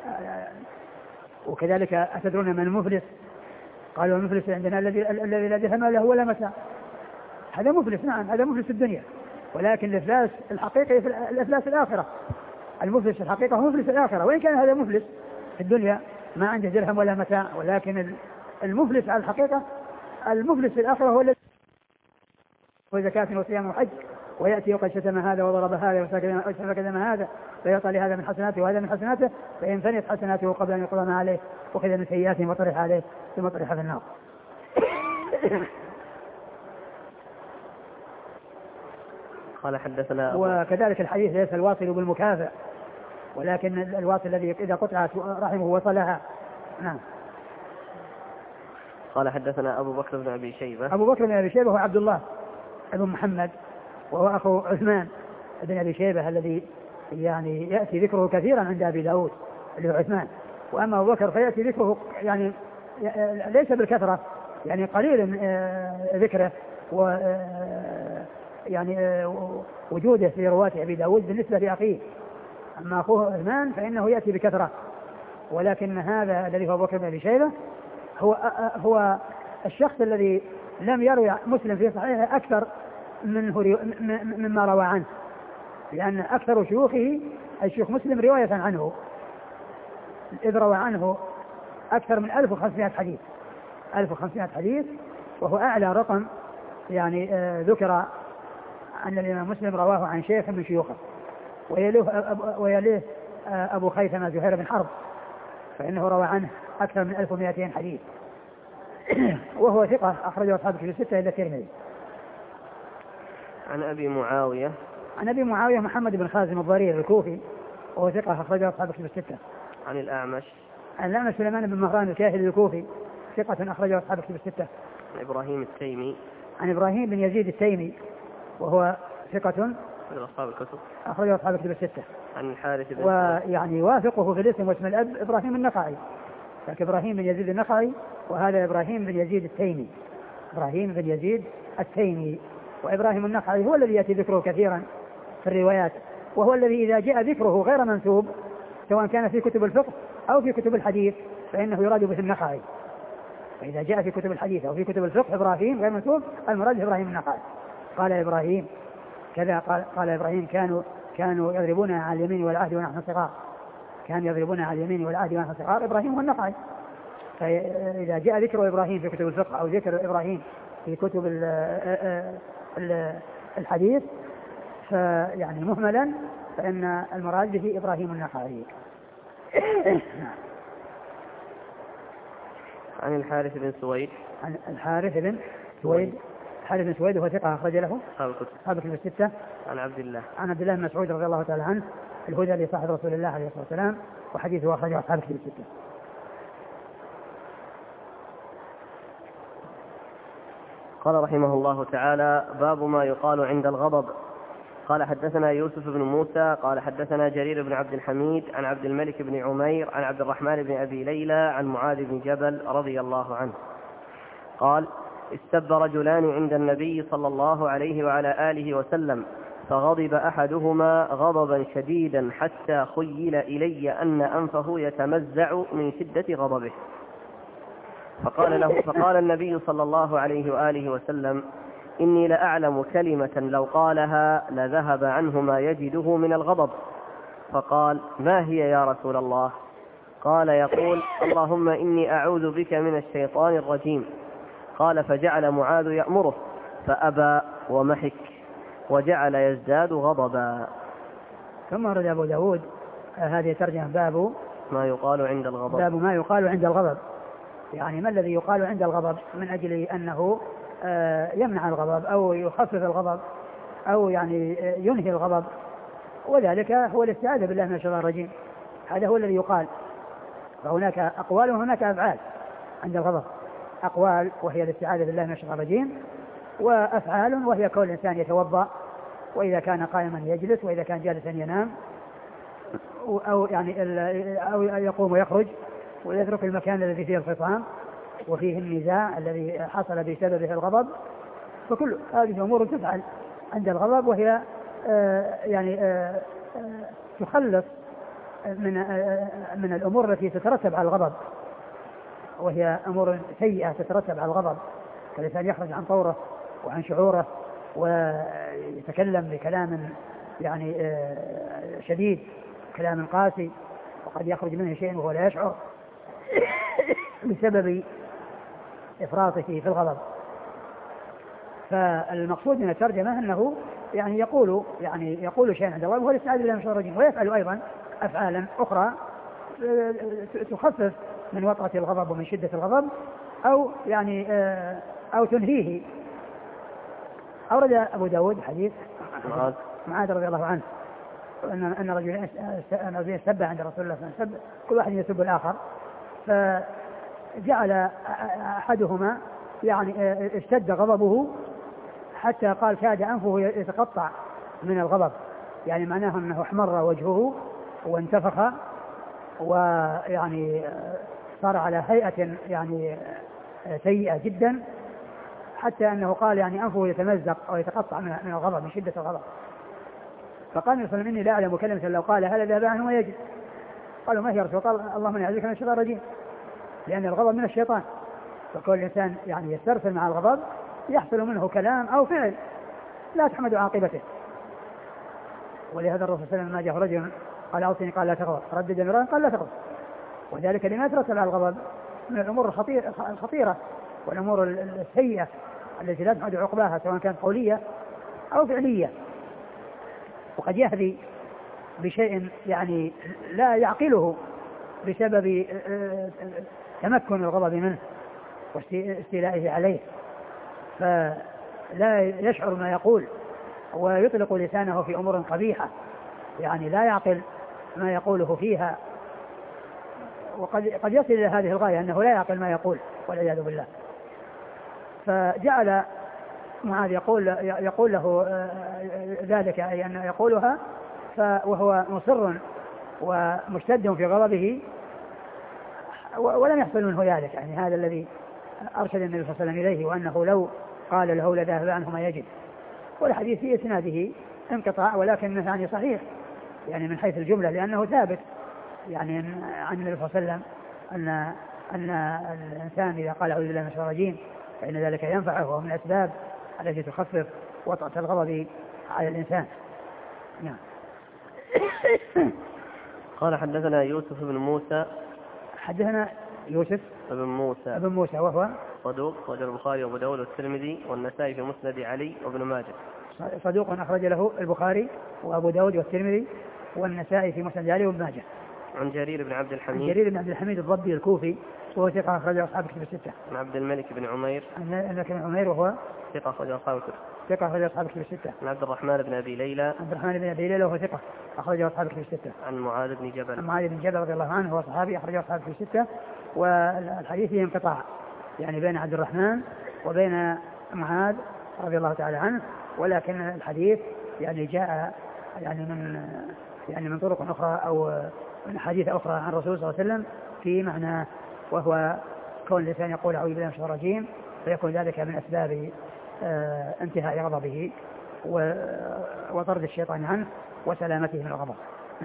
وكذلك أتدرون من المفلس؟ قالوا المفلس عندنا الذي الذي لا درهم له ولا متاع، هذا مفلس. نعم هذا مفلس في الدنيا، ولكن الإفلاس الحقيقي في الإفلاس الآخرة. المفلس الحقيقة هو مفلس الآخرة، وإن كان هذا مفلس في الدنيا ما عنده درهم ولا متاع، ولكن المفلس على الحقيقة المفلس في الآخرة هو الذي وزكاة وصيام وحج ويأتي وقد شتم هذا وضرب هذا وسفك دم هذا فيعطى لهذا من حسناته وهذا من حسناته، فإن فنيت حسناته قبل أن يقضى ما عليه وخذ من سيئاته وطرح عليه ثم طرح في النار. قال حدثنا. وكذلك الحديث ليس الواصل بالمكافئ، ولكن الواصل الذي إذا قطعت رحمه وصلها. نعم. قال حدثنا أبو بكر بن أبي شيبة. أبو بكر بن أبي شيبة هو عبد الله ابن محمد، وهو أخو عثمان بن أبي شيبة الذي يعني يأتي ذكره كثيرا عند أبي داود اللي هو عثمان. وأما أبو بكر فيأتي ذكره يعني ليس بالكثرة، يعني قليل ذكره و يعني وجوده في رواة أبي داود بالنسبة لأخيه. أما أخوه عثمان فإنه يأتي بكثرة، ولكن هذا الذي هو أبو بكر بن أبي شيبة هو هو الشخص الذي لم يروي مسلم في صحيحه أكثر منه مما روى عنه، لأن أكثر شيوخه أي شيوخ مسلم رواية عنه، إذ روى عنه أكثر من ألف وخمسمائة حديث ألف وخمسمائة حديث، وهو أعلى رقم يعني آه ذكر أن الإمام مسلم رواه عن شيخ من شيوخه. ويليه, ويليه آه أبو خيثمة زهير بن حرب فإنه روى عنه أكثر من ألف ومائتين حديث وهو ثقة أخرجه أصحاب الكتب الستة إلا الترمذي. عن أبي معاوية. عن أبي معاوية محمد بن خازم الضرير الكوفي وهو ثقة أخرجه أصحاب الكتب الستة. عن الأعمش. عن الأعمش سليمان بن مهران الكاهلي الكوفي ثقة أخرجه أصحاب الكتب الستة. عن إبراهيم التيمي. عن إبراهيم بن يزيد التيمي وهو ثقة أصحاب الكتب أخرجه أصحاب الكتب الستة. عن الحارث بن ويعني وافقه في الاسم واسم الأب إبراهيم النخعي، لكن إبراهيم بن يزيد النخعي وهذا إبراهيم بن يزيد التيمي. إبراهيم بن يزيد التيمي وإبراهيم النخعي هو الذي يأتي ذكره كثيرا في الروايات، وهو الذي إذا جاء ذكره غير منسوب سواء كان في كتب الفقه أو في كتب الحديث فإنه يراد به النخعي. فإذا جاء في كتب الحديث أو في كتب الفقه إبراهيم غير منسوب المراد إبراهيم النخعي. قال إبراهيم كذا قال, قال إبراهيم كانوا كانوا يضربوننا على اليمين والعهد ونحن صغار كانوا يضربوننا على اليمين والعهد ونحن صغار إبراهيم هو النخعي. فإذا جاء ذكر إبراهيم في كتب الفقه أو ذكر إبراهيم في كتب ال ال الحديث فيعني مهملا فإن المراد به إبراهيم النخعي. عن الحارث بن سويد. عن الحارث بن سويد الحارث بن سويد وهو ثقة أخرج له أصحاب الكتب الستة. عن عبد الله عن عبد الله بن مسعود رضي الله تعالى عنه الهذلي صاحب رسول الله عليه الصلاة والسلام وحديثه أخرجه أصحاب الكتب الستة. قال رحمه الله تعالى: باب ما يقال عند الغضب. قال حدثنا يوسف بن موسى قال حدثنا جرير بن عبد الحميد عن عبد الملك بن عمير عن عبد الرحمن بن أبي ليلى عن معاذ بن جبل رضي الله عنه قال: استب رجلان عند النبي صلى الله عليه وعلى آله وسلم فغضب أحدهما غضبا شديدا حتى خيل إلي أن أنفه يتمزع من شدة غضبه، فقال له فقال النبي صلى الله عليه وآله وسلم: إني لأعلم كلمة لو قالها لذهب عنه ما يجده من الغضب. فقال: ما هي يا رسول الله؟ قال يقول اللهم إني أعوذ بك من الشيطان الرجيم. قال فجعل معاذ يأمره فأبى ومحك وجعل يزداد غضبا. ثم ورد أبو داود هذه ترجمة باب ما يقال عند الغضب. باب ما يقال عند الغضب، يعني ما الذي يقال عند الغضب من أجل أنه يمنع الغضب أو يخفف الغضب أو يعني ينهي الغضب، وذلك هو الاستعاذة بالله من الشيطان الرجيم. هذا هو الذي يقال. فهناك أقوال وهناك أفعال عند الغضب، أقوال وهي الاستعاذة بالله من الشيطان الرجيم، وأفعال وهي كون الإنسان يتوضأ، وإذا كان قائما يجلس، وإذا كان جالسا ينام، أو يعني أو يقوم ويخرج ويترك المكان الذي فيه الخصام وفيه النزاع الذي حصل بسببه الغضب. فكل هذه أمور تفعل عند الغضب، وهي آه يعني آه آه تخلص من آه من الأمور التي تترتب على الغضب، وهي أمور سيئة تترتب على الغضب، كالإنسان يخرج عن طوره وعن شعوره ويتكلم بكلام يعني آه شديد، كلام قاسي، وقد يخرج منه شيء وهو لا يشعر بسبب إفراطه في الغضب. فالمقصود من الترجمة أنه يعني يقول يعني يقول شيئا عند الله وهو الاستعاذة بالله من الشيطان الرجيم، ويفعل أيضا أفعالا أخرى تخفف من وطأة الغضب ومن شدة الغضب، أو يعني أو تنهيه. أورد أبو داود حديث معاذ رضي الله عنه أن أن رجلا أن رجلا سب عند رسول الله صلى الله عليه وسلم، كل واحد يسب الآخر، فجعل أحدهما يعني اشتد غضبه حتى قال كاد أنفه يتقطع من الغضب، يعني معناه أنه احمر وجهه وانتفخ ويعني صار على هيئة يعني سيئة جدا، حتى أنه قال يعني أنفه يتمزق أو يتقطع من الغضب من شدة الغضب. فقال النبي صلى الله عليه وسلم إني لا أعلم كلمة لو قال هل ذهب عنه ويجد. قالوا ما هي رسول؟ قال اللهم أعوذ بك من الشيطان الرجيم، لأن الغضب من الشيطان، فكل الإنسان يعني يسترسل مع الغضب يحصل منه كلام أو فعل لا تحمد عاقبته. ولهذا الرسول صلى الله عليه وسلم ما جاء رجل قال أوصني قال لا تغضب، ردد مرارا قال لا تغضب، وذلك لما يترتب على الغضب من الأمور الخطيرة والأمور السيئة التي لا تحمد عقباها سواء كانت قولية أو فعلية. وقد يهدي بشيء يعني لا يعقله بسبب تمكن الغضب منه واستيلائه عليه، فلا يشعر ما يقول ويطلق لسانه في أمور قبيحة، يعني لا يعقل ما يقوله فيها، وقد قد يصل إلى هذه الغاية أنه لا يعقل ما يقول والعياذ بالله. فجعل معاذ يقول يقول له ذلك، أي أنه يقولها وهو مصر ومشتد في غضبه ولم يحصل منه ذلك، يعني هذا الذي أرشد النبي صلى الله عليه وسلم إليه، وأنه لو قال له لذهب عنه ما يجد. والحديث في إسناده انقطاع ولكنه يعني صحيح يعني من حيث الجملة، لأنه ثابت يعني عن النبي صلى الله عليه وسلم أن أن الإنسان إذا قال أعوذ بالله من الشيطان الرجيم فإن ذلك ينفعه، وهو من الأسباب التي تخفف وطأة الغضب على الإنسان. نعم. قال حدثنا يوسف بن موسى. حدثنا يوسف بن موسى بن موسى وهو صدوق، أخرج البخاري وأبو داود والترمذي والنسائي في مسند علي وابن ماجه. صدوق أخرج له البخاري وأبو داود والترمذي والنسائي في مسند علي وابن ماجه. عن جرير بن عبد الحميد. جرير بن عبد الحميد الضبي الكوفي وهو ثقة أخرج أصحاب كتب الستة. عن عبد الملك بن عمير. عن الملك بن عمير وهو ثقة أخرج أصحاب كتب. ثقة أخرج أصحاب كتب الستة. عن عبد الرحمن بن أبي ليلى. عبد الرحمن بن أبي ليلى وهو ثقة أخرج أصحاب كتب الستة. عن معاذ بن جبل. عن معاذ بن جبل رضي الله عنه هو صحابي أخرج أصحاب كتب الستة. والحديث فيه انقطاع يعني بين عبد الرحمن وبين معاذ رضي الله تعالى عنه، ولكن الحديث يعني جاء يعني من يعني من طرق أخرى أو من حديث أخرى عن الرسول صلى الله عليه وسلم في معنى، وهو كون الإنسان يقول أعوذ بالله من الشيطان الرجيم فيكون ذلك من أسباب آه انتهاء غضبه وطرد الشيطان عنه وسلامته من الغضب.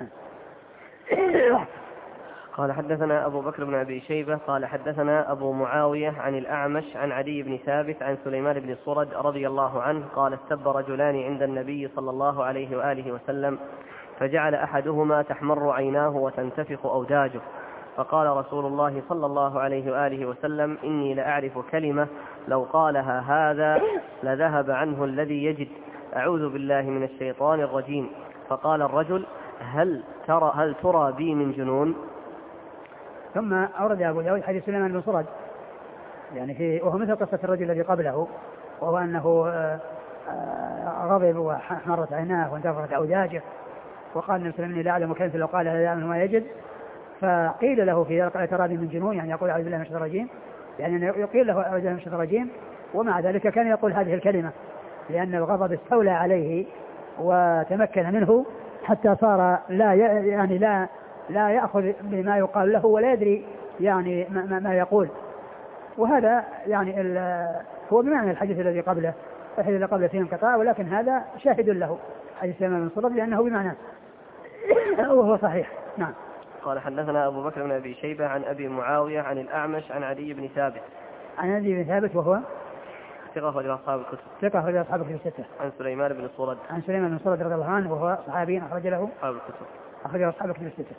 قال حدثنا أبو بكر بن أبي شيبة قال حدثنا أبو معاوية عن الأعمش عن عدي بن ثابت عن سليمان بن صرد رضي الله عنه قال استب رجلان عند النبي صلى الله عليه وآله وسلم فجعل أحدهما تحمر عيناه وتنتفخ أوداجه فقال رسول الله صلى الله عليه وآله وسلم: إني لأعرف كلمة لو قالها هذا لذهب عنه الذي يجد، أعوذ بالله من الشيطان الرجيم. فقال الرجل: هل ترى, هل ترى بي من جنون؟ ثم أورد أبو داود حديث سليمان بن سرد يعني في وهو مثل قصة الرجل الذي قبله، وهو أنه غضب وحمرت عيناه وانتفخت أوداجه، وقال النبي صلى الله عليه وسلم: إني لا أعلم كلمة لو قال لا يعلم ما يجد. فقيل له في ذلك: ترى بي من جنون، يعني يقول أعوذ بالله من الشيطان الرجيم، يعني يقيل له أعوذ بالله من الشيطان الرجيم، ومع ذلك كان يقول هذه الكلمة لأن الغضب استولى عليه وتمكن منه حتى صار لا يعني لا لا يأخذ بما يقال له ولا يدري يعني ما, ما يقول. وهذا يعني هو بمعنى الحديث الذي قبله، الحديث الذي قبله فيه انقطاع، ولكن هذا شاهد له حديث سليمان بن سرد لأنه بمعنى وهو صحيح. نعم. قال حدثنا أبو بكر بن أبي شيبة عن أبي معاوية عن الأعمش عن عدي بن ثابت عن عدي بن ثابت وهو ثقة أخرج أصحاب الكتب ثقة أخرج أصحاب الكتب الستة عن سليمان بن سرد عن سليمان بن سرد رضي الله عنه وهو صحابي أخرج له أصحاب الكتب أخرج أصحاب الكتب الستة.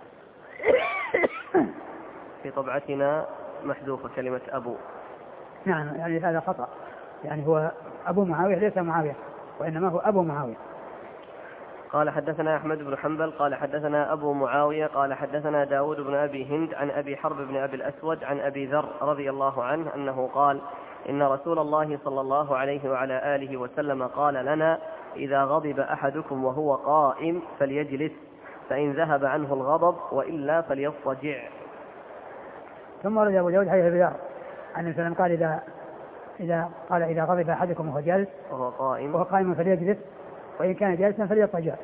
في طبعتنا محذوفة كلمة أبو. نعم يعني هذا خطأ، يعني هو أبو معاوية ليس معاوية وإنما هو أبو معاوية. قال حدثنا أحمد بن حنبل قال حدثنا أبو معاوية قال حدثنا داود بن أبي هند عن أبي حرب بن أبي الأسود عن أبي ذر رضي الله عنه أنه قال: إن رسول الله صلى الله عليه وعلى آله وسلم قال لنا: إذا غضب أحدكم وهو قائم فليجلس، فإن ذهب عنه الغضب وإلا فليضطجع. ثم ورد أبو داود حديث أبي ذر عن النبي صلى الله عليه وسلم قال: إذا إذا قال إذا غضب أحدكم وهو جالس وهو قائم وهو قائم فليجلس، وإن كان جالسا فليضطجع.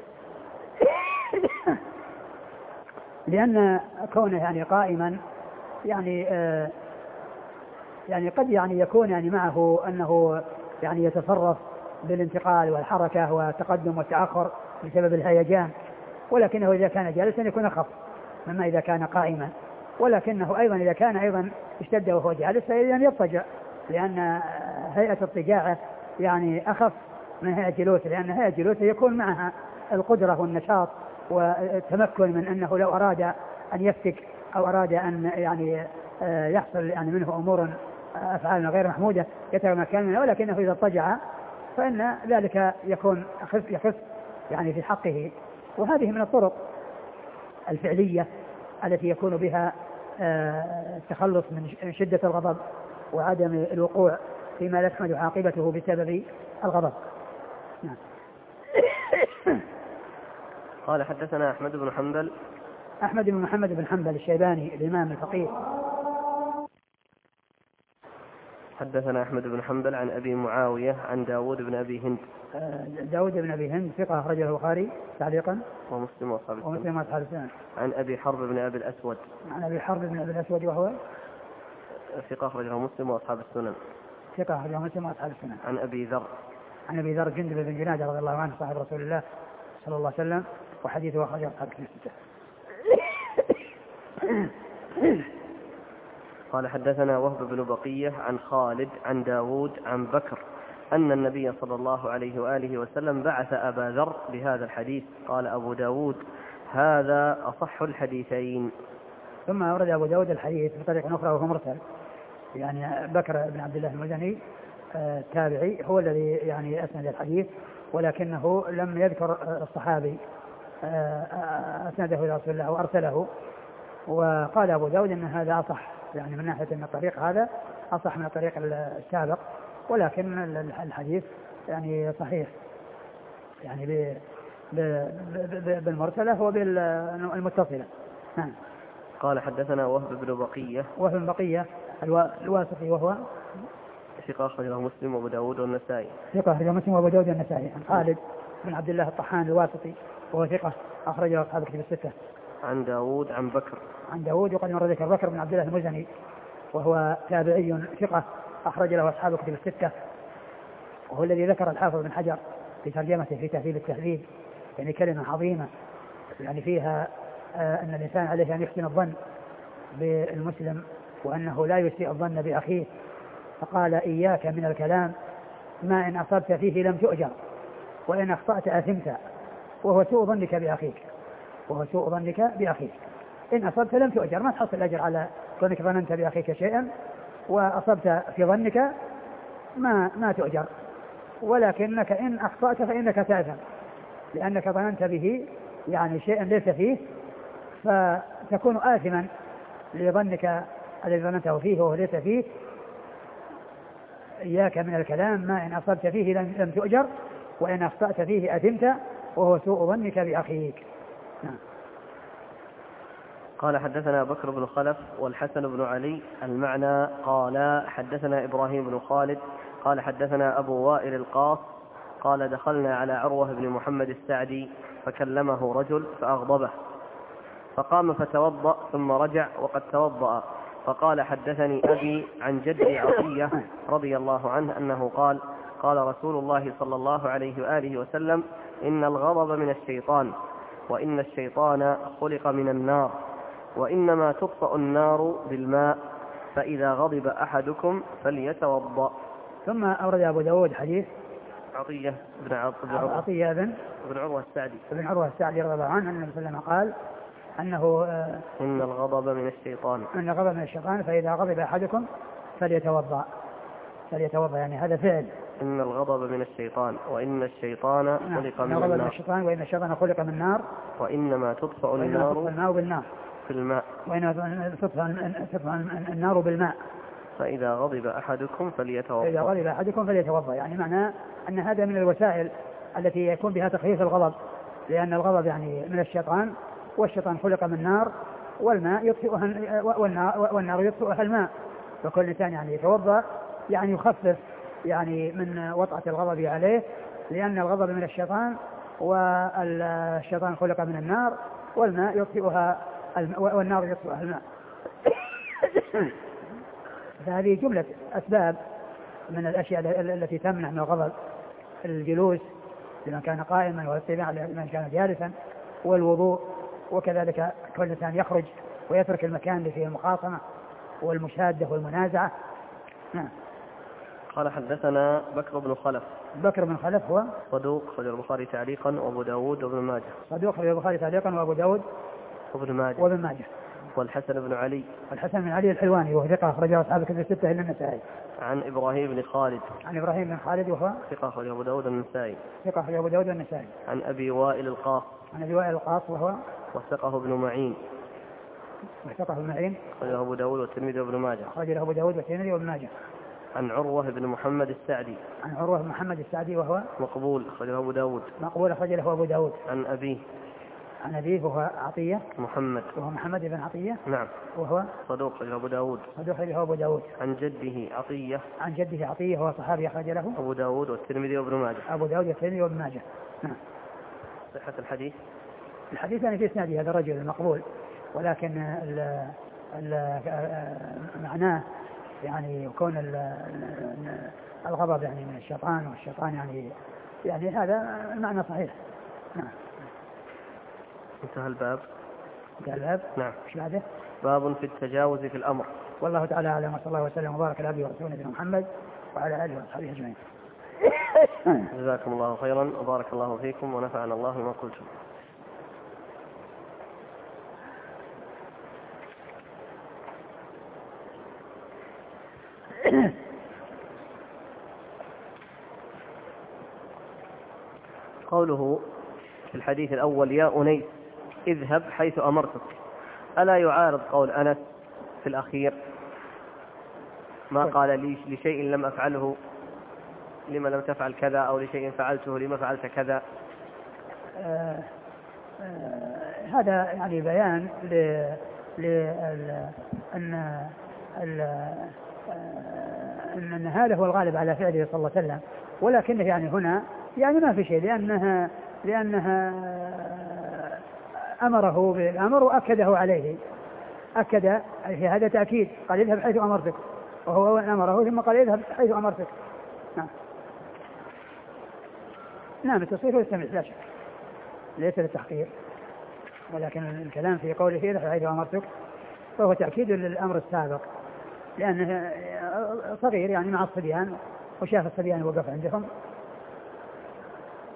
لأن كونه يعني قائما يعني آه يعني قد يعني يكون يعني معه أنه يعني يتصرف بالانتقال والحركة والتقدم والتأخر بسبب الهيجان، ولكنه إذا كان جالسا يكون أخف مما إذا كان قائما، ولكنه أيضا إذا كان أيضا اشتد وهو جالس فإذا يضطجع، لأن هيئة اضطجاعه يعني أخف من هيئة جلوسه، لأن هيئة جلوسه يكون معها القدرة والنشاط والتمكن من أنه لو أراد أن يفتك أو أراد أن يعني يحصل يعني منه أمور أفعال غير محمودة يتمكن منها، ولكنه إذا اضطجع فإن ذلك يكون يخف يخف يعني في حقه. وهذه من الطرق الفعلية التي يكون بها التخلص من شدة الغضب وعدم الوقوع فيما لا تحمد عاقبته بسبب الغضب. نعم. قال حدثنا أحمد بن حنبل أحمد بن محمد بن حنبل الشيباني الإمام الفقيه. حدثنا أحمد بن حنبل عن أبي معاوية عن داود بن أبي هند. داود بن أبي هند ثقة أخرجه البخاري تعليقا ومسلم وأصحاب السنن. ومسلم وأصحاب السنن. عن أبي حرب بن أبي الأسود. عن أبي حرب بن أبي الأسود وهو ثقة أخرجه مسلم وأصحاب السنن. ثقة أخرجه مسلم وأصحاب السنن. عن أبي ذر. عن أبي ذر جندب بن جنادة رضي الله عنه صاحب رسول الله صلى الله عليه وسلم، وحديثه أخرجه أصحاب السنن. قال حدثنا وهب بن بقية عن خالد عن داود عن بكر أن النبي صلى الله عليه وآله وسلم بعث أبا ذر بهذا الحديث. قال أبو داود: هذا أصح الحديثين. ثم أورد أبو داود الحديث بطريقة أخرى وهو مرسل، يعني بكر بن عبد الله المزني التابعي هو الذي يعني أسند الحديث، ولكنه لم يذكر الصحابي أسنده إلى رسول الله وأرسله. وقال أبو داود أن هذا أصح، يعني من ناحية أن الطريق هذا أصح من الطريق السابق، ولكن الحديث يعني صحيح يعني بالمرسلة وبالمتصلة. نعم. قال حدثنا وهب بن بقية وهب بن بقية الواسطي وهو ثقة أخرجه مسلم وأبو داود والنسائي. ثقة أخرجه مسلم وأبو داود والنسائي. عن خالد بن عبد الله الطحان الواسطي وهو ثقة أخرجه أصحاب الكتب الستة. عن داود عن بكر. عن داود وقد مر ذكر بكر بن عبد الله المزني وهو تابعي ثقة أخرج له أصحاب الكتب الستة، وهو الذي ذكر الحافظ بن حجر في ترجمته في تهذيب التهذيب يعني كلمة عظيمة يعني فيها آه أن الإنسان عليه أن يحسن الظن بالمسلم وأنه لا يسيء الظن بأخيه، فقال: إياك من الكلام ما إن أصبت فيه لم تؤجر وإن أخطأت أثمت، وهو سوء ظنك بأخيك وهو سوء ظنك بأخيك إن أصبت لم تؤجر، ما تحصل الأجر على كونك ظننت بأخيك شيئا وأصبت في ظنك ما ما تؤجر، ولكنك إن أخطأت فإنك تأثم لأنك ظننت به يعني شيئا ليس فيه، فتكون آثما لظنك الذي ظننته فيه وهو ليس فيه. إياك من الكلام ما إن أصبت فيه لم تؤجر، وإن أخطأت فيه أثمت وهو سوء ظنك بأخيك. نعم. قال حدثنا بكر بن خلف والحسن بن علي المعنى قال حدثنا إبراهيم بن خالد قال حدثنا أبو وائل القاص قال دخلنا على عروة بن محمد السعدي فكلمه رجل فأغضبه فقام فتوضأ ثم رجع وقد توضأ، فقال حدثني أبي عن جدي عطية رضي الله عنه أنه قال قال رسول الله صلى الله عليه وآله وسلم إن الغضب من الشيطان وإن الشيطان خلق من النار وإنما تطفأ النار بالماء فإذا غضب أحدكم فليتوضأ. ثم أورد أبو داود حديث عطية بن عطية بن بن عروة السعدي بن عروة السعدي رضي الله عنه أن النبي صلى الله عليه وسلم قال أنه إن الغضب من الشيطان إن الغضب من الشيطان فإذا غضب أحدكم فليتوضأ فليتوضأ يعني هذا فعل. إن الغضب من الشيطان وإن الشيطان خلق من النار. من الشيطان وإن الشيطان خلق من النار. وإنما تطفأ النار الماء بالنار. في الماء. وإنما تطفأ النار بالماء. فإذا غضب أحدكم فليتوضأ. فإذا غضب أحدكم فليتوضأ يعني معناه أن هذا من الوسائل التي يكون بها تخفيف الغضب، لأن الغضب يعني من الشيطان والشيطان خلق من النار والماء يطفئها والنار, والنار يطفئها الماء، فكل إنسان يعني يتوضأ يعني يخفف يعني من وطأة الغضب عليه، لأن الغضب من الشيطان والشيطان خلق من النار والماء يطفئها والنار يطفئها الماء. فهذه جملة أسباب من الأشياء التي تمنع من الغضب: الجلوس لمن كان قائما والاستماع لمن كان جالسا والوضوء، وكذلك كل إنسان يخرج ويترك المكان اللي فيه المخاصمة والمشادة والمنازعة. نعم. قال حدثنا بكر بن خلف. بكر بن خلف هو صدوق خرج البخاري تعليقا وابو داود وابن ماجه. صدوق خرج البخاري تعليقا وابو داود وابن ماجه. وابن ماجه. والحسن بن علي. الحسن بن علي الحلواني وهو ثقة أخرجه أصحاب الكتب الستة إلا النسائي. عن إبراهيم بن خالد. عن إبراهيم بن خالد وهو ثقة أخرجه أبو داود والنسائي. ثقة أخرجه أبو داود والنسائي. عن أبي وائل القاص. عن أبي وائل القاص وهو وثقه ابن معين. وثقه ابن معين. أخرجه أبو داود والترمذي وابن ماجه. أخرجه أبو داود والترمذي وابن ماجه. عن عروة بن محمد السعدي. عن عروة بن محمد السعدي وهو مقبول أخرجه أبو داود. مقبول أخرجه أبو داود. عن أبيه. عن أبيه وهو عطية محمد وهو محمد بن عطية. نعم. وهو صدوق أخرجه أبو داود. صدوق أخرجه أبو داود. عن جده عطية. عن جده عطية وهو صحابي أخرج له أبو داود والترمذي وابن ماجه. أبو داود والترمذي وابن ماجه. نعم. صحة الحديث. الحديث يعني في إسناده هذا الرجل المقبول، ولكن ال ال معناه يعني يكون الغضب يعني من الشيطان والشيطان يعني يعني هذا المعنى صحيح. نعم. انتهى الباب. انتهى الباب. نعم. ايش بعده؟ باب في التجاوز في الأمر. والله تعالى أعلم، وصلى الله وسلم وبارك على عبده ورسوله نبينا محمد وعلى آله وصحبه أجمعين. جزاكم الله خيرا وبارك الله فيكم ونفعنا الله بما قلتم. قوله في الحديث الأول: يا أنيس اذهب حيث أمرتك، ألا يعارض قول أنس في الأخير ما قال لي لشيء لم أفعله لما لم تفعل كذا، أو لشيء فعلته لما فعلت كذا؟ آه آه هذا يعني بيان ل أن أن هذا هو الغالب على فعله صلى الله عليه وسلم، ولكنه يعني هنا يعني ما في شيء، لأنها لأنها أمره بالأمر وأكده عليه، أكد هذا تأكيد، قال اذهب حيث أمرتك، وهو أمره ثم قال اذهب حيث أمرتك. نعم. نعم التصريف يستمع لا شك، ليس للتحقير، ولكن الكلام في قوله اذهب حيث أمرتك فهو تأكيد للأمر السابق، لأنه صغير يعني مع الصبيان وشاف الصبيان وقف عندهم.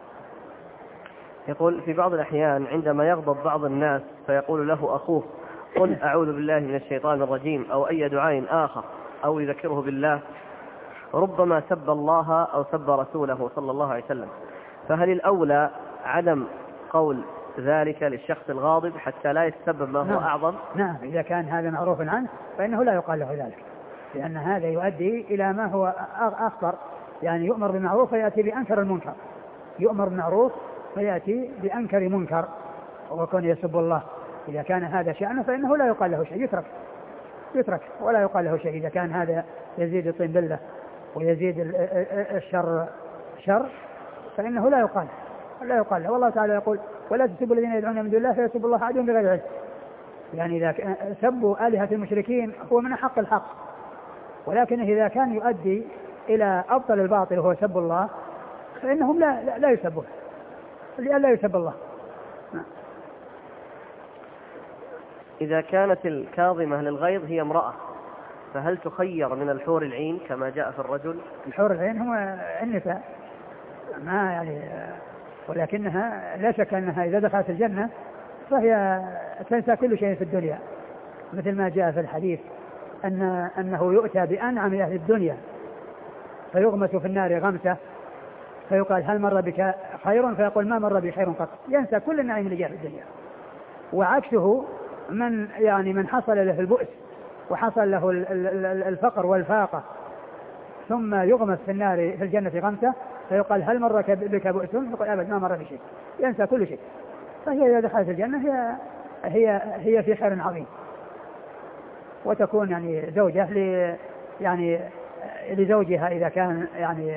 يقول: في بعض الأحيان عندما يغضب بعض الناس فيقول له أخوه: قل أعوذ بالله من الشيطان الرجيم أو أي دعاء آخر أو يذكره بالله ربما سب الله أو سب رسوله صلى الله عليه وسلم، فهل الأولى عدم قول ذلك للشخص الغاضب حتى لا يتسبب ما هو نعم. أعظم؟ نعم، إذا كان هذا معروف عنه فإنه لا يقال له ذلك، لأن هذا يؤدي إلى ما هو أخطر، يعني يؤمر بالمعروف فيأتي بأنكر المنكر، يؤمر بالمعروف فيأتي بأنكر منكر وكون يسب الله. إذا كان هذا شأنه فإنه لا يقال له شيء، يترك يترك ولا يقال له شيء. إذا كان هذا يزيد الطين بلة ويزيد الشر شر فإنه لا يقال لا يقال له. والله تعالى يقول ولا تسبوا الذين يدعون من دون الله فيسبوا الله عدوا بغير علم. يعني إذا سبوا آلهة المشركين هو من حق الحق، ولكن إذا كان يؤدي إلى أبطل الباطل وهو سب الله فإنهم لا لا, لا يسبون لأن لا يسب الله. إذا كانت الكاظمة للغيظ هي امرأة فهل تخير من الحور العين كما جاء في الرجل؟ الحور العين هو النساء ما يعني، ولكنها لا شك أنها إذا دخلت الجنة فهي تنسى كل شيء في الدنيا، مثل ما جاء في الحديث أن أنه يؤتى بأنعم أهل الدنيا فيغمس في النار غمسة فيقال هل مر بك خير؟ فيقول ما مر بي خير قط، ينسى كل النعيم اللي جاء في الدنيا. وعكسه من يعني من حصل له البؤس وحصل له الفقر والفاقة ثم يغمس في النار في الجنة غمسة فيقال هل مر بك بؤس؟ فيقول أبد ما مر بشيء، ينسى كل شيء. فهي إذا دخلت الجنة هي هي هي في خير عظيم، وتكون يعني زوجة ل يعني لزوجها إذا كان يعني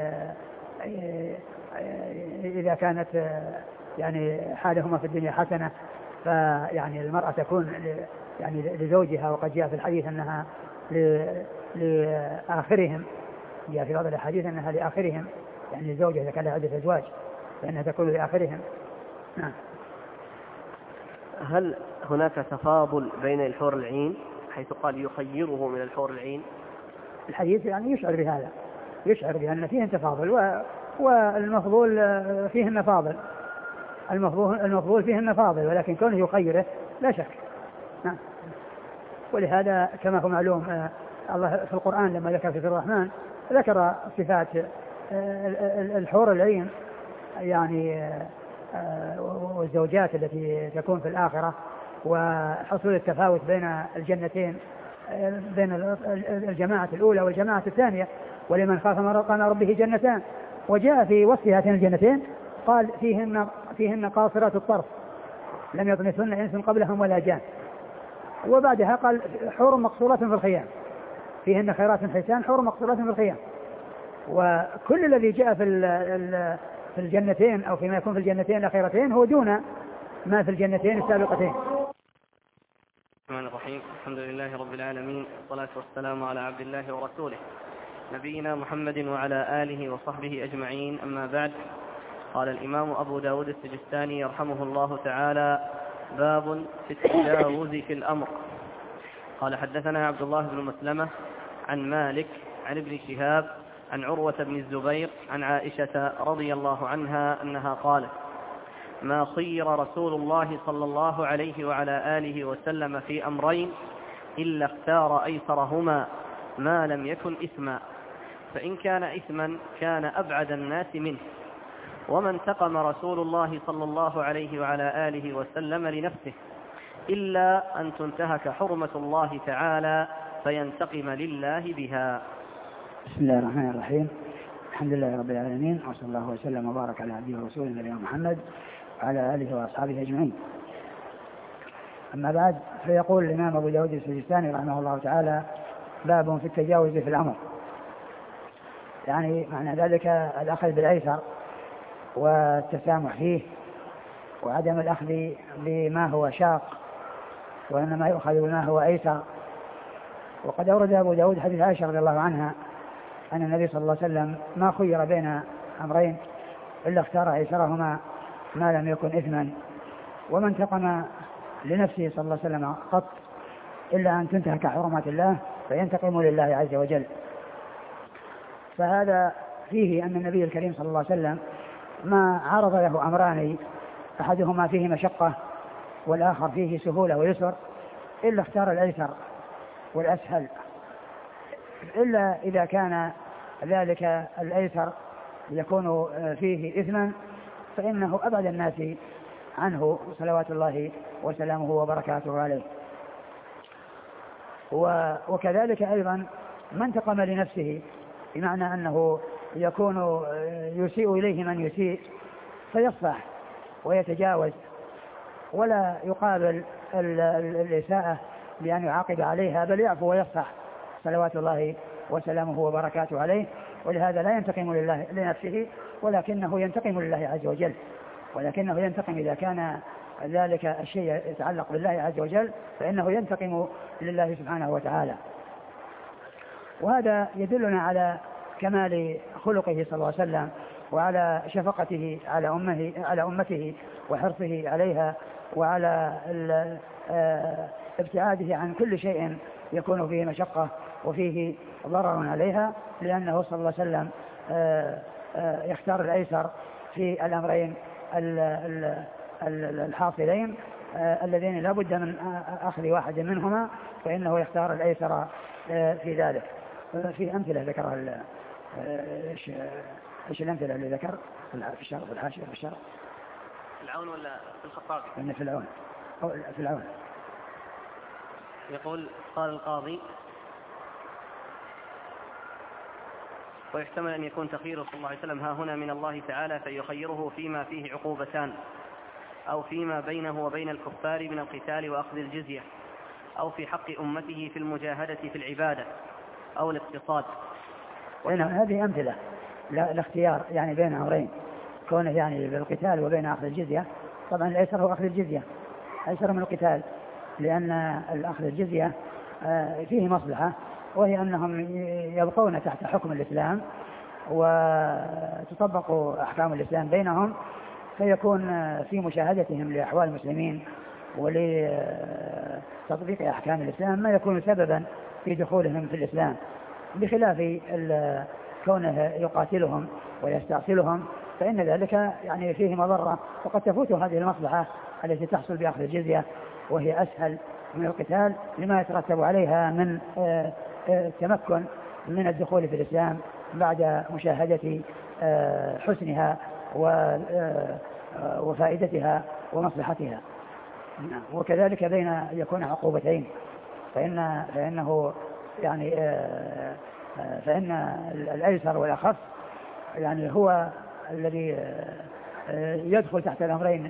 إذا كانت يعني حالهما في الدنيا حسنة، فيعني المرأة تكون يعني لزوجها. وقد جاء في الحديث أنها لآخرهم، جاء في بعض الحديث أنها لآخرهم، يعني الزوجة إذا كان لها عدة أزواج فإنها تكون لآخرهم. نعم. هل هناك تفاضل بين الحور العين حيث قال يخيره من الحور العين؟ الحديث يعني يشعر بهذا، يشعر بأن فيه تفاضل و... والمفضول فيه فاضل، المفضول المفضول فيه فاضل، ولكن كونه يخيره لا شك. نعم. ولهذا كما هو معلوم الله في القرآن لما ذكر في الرحمن ذكر صفات الحور العين يعني والزوجات التي تكون في الآخرة وحصول التفاوت بين الجنتين بين الجماعة الأولى والجماعة الثانية. ولمن خاف مقام ربه جنتان، وجاء في وصف هاتين الجنتين قال فيهن فيهن قاصرات الطرف لم يطمثهن إنس قبلهم ولا جان، وبعدها قال حور مقصورات في الخيام فيهن خيرات حسان حور مقصورات في الخيام. وكل الذي جاء في في الجنتين أو فيما يكون في الجنتين الأخيرتين هو دون ما في الجنتين السابقتين. الرحمن الرحيم. الحمد لله رب العالمين، والصلاة والسلام على عبد الله ورسوله نبينا محمد وعلى آله وصحبه أجمعين، أما بعد. قال الإمام أبو داود السجستاني يرحمه الله تعالى: باب في التجاوز في الأمر. قال حدثنا عبد الله بن مسلمة عن مالك عن ابن شهاب عن عروة بن الزبير عن عائشة رضي الله عنها أنها قالت: ما خير رسول الله صلى الله عليه وعلى آله وسلم في أمرين إلا اختار أيسرهما ما لم يكن إثما، فإن كان إثما كان أبعد الناس منه. وما انتقم رسول الله صلى الله عليه وعلى آله وسلم لنفسه إلا أن تنتهك حرمة الله تعالى فينتقم لله بها. بسم الله الرحمن الرحيم. الحمد لله رب العالمين، وصلى الله وسلم وبارك على عبده ورسوله نبينا محمد وعلى آله وأصحابه أجمعين. أما بعد، فيقول الإمام أبو داود السجستاني رحمه الله تعالى: باب في التجاوز في الأمر. يعني معنى ذلك الأخذ بالأيسر والتسامح فيه وعدم الأخذ بما هو شاق، وإنما يؤخذ بما هو أيسر. وقد أورد أبو داود حديث عائشة رضي الله عنها أن النبي صلى الله عليه وسلم ما خير بين أمرين إلا اختار أيسرهما ما لم يكن إثما، وما انتقم لنفسه صلى الله عليه وسلم قط إلا أن تنتهك حرمات الله فينتقم لله عز وجل. فهذا فيه أن النبي الكريم صلى الله عليه وسلم ما عرض له أمران أحدهما فيه مشقة والآخر فيه سهولة ويسر إلا اختار الأيسر والأسهل، إلا إذا كان ذلك الأيسر يكون فيه إثما فإنه أبعد الناس عنه صلوات الله وسلامه وبركاته عليه. وكذلك أيضا من انتقم لنفسه، بمعنى أنه يكون يسيء إليه من يسيء فيصفح ويتجاوز ولا يقابل الإساءة بأن يعاقب عليها، بل يعفو ويصفح صلوات الله وسلامه وبركاته عليه. ولهذا لا ينتقم لله لنفسه ولكنه ينتقم لله عز وجل، ولكنه ينتقم إذا كان ذلك الشيء يتعلق بالله عز وجل فإنه ينتقم لله سبحانه وتعالى. وهذا يدلنا على كمال خلقه صلى الله عليه وسلم وعلى شفقته على أمه على أمته وحرصه عليها وعلى ابتعاده عن كل شيء يكون فيه مشقة وفيه ضرر عليها، لأنه صلى الله عليه وسلم يختار الأيسر في الأمرين الحاصلين الذين لا بد من أخذ واحد منهما، فإنه يختار الأيسر في ذلك. في أمثلة ذكرها إيش إيش الأمثلة اللي ذكر في الشرح في الحاشية في الشرح في العون ولا في الخطابي؟ إن في العون أو في العون. يقول قال القاضي: ويحتمل أن يكون تخييره صلى الله عليه وسلم ها هنا من الله تعالى فيخيره فيما فيه عقوبتان، أو فيما بينه وبين الكفار من القتال وأخذ الجزية، أو في حق أمته في المجاهدة في العبادة أو الاقتصاد. وإن هذه أمثلة لا الاختيار يعني بين أمرين، كونه يعني بالقتال وبين أخذ الجزية. طبعا الأيسر هو أخذ الجزية، أيسر من القتال، لأن الأخذ الجزية فيه مصلحة، وهي أنهم يبقون تحت حكم الإسلام وتطبق أحكام الإسلام بينهم، فيكون في مشاهدتهم لأحوال المسلمين ولتطبيق أحكام الإسلام ما يكون سببا في دخولهم في الإسلام، بخلاف كونه يقاتلهم ويستأصلهم فإن ذلك يعني فيه مضرة، وقد تفوت هذه المصلحة التي تحصل بأخذ الجزية وهي أسهل من القتال لما يترتب عليها من التمكن من الدخول في الإسلام بعد مشاهدة حسنها وفائدتها ومصلحتها. وكذلك بين يكون عقوبتين، فإن فإنه يعني فإن الأيسر والأخف يعني هو الذي يدخل تحت الأمرين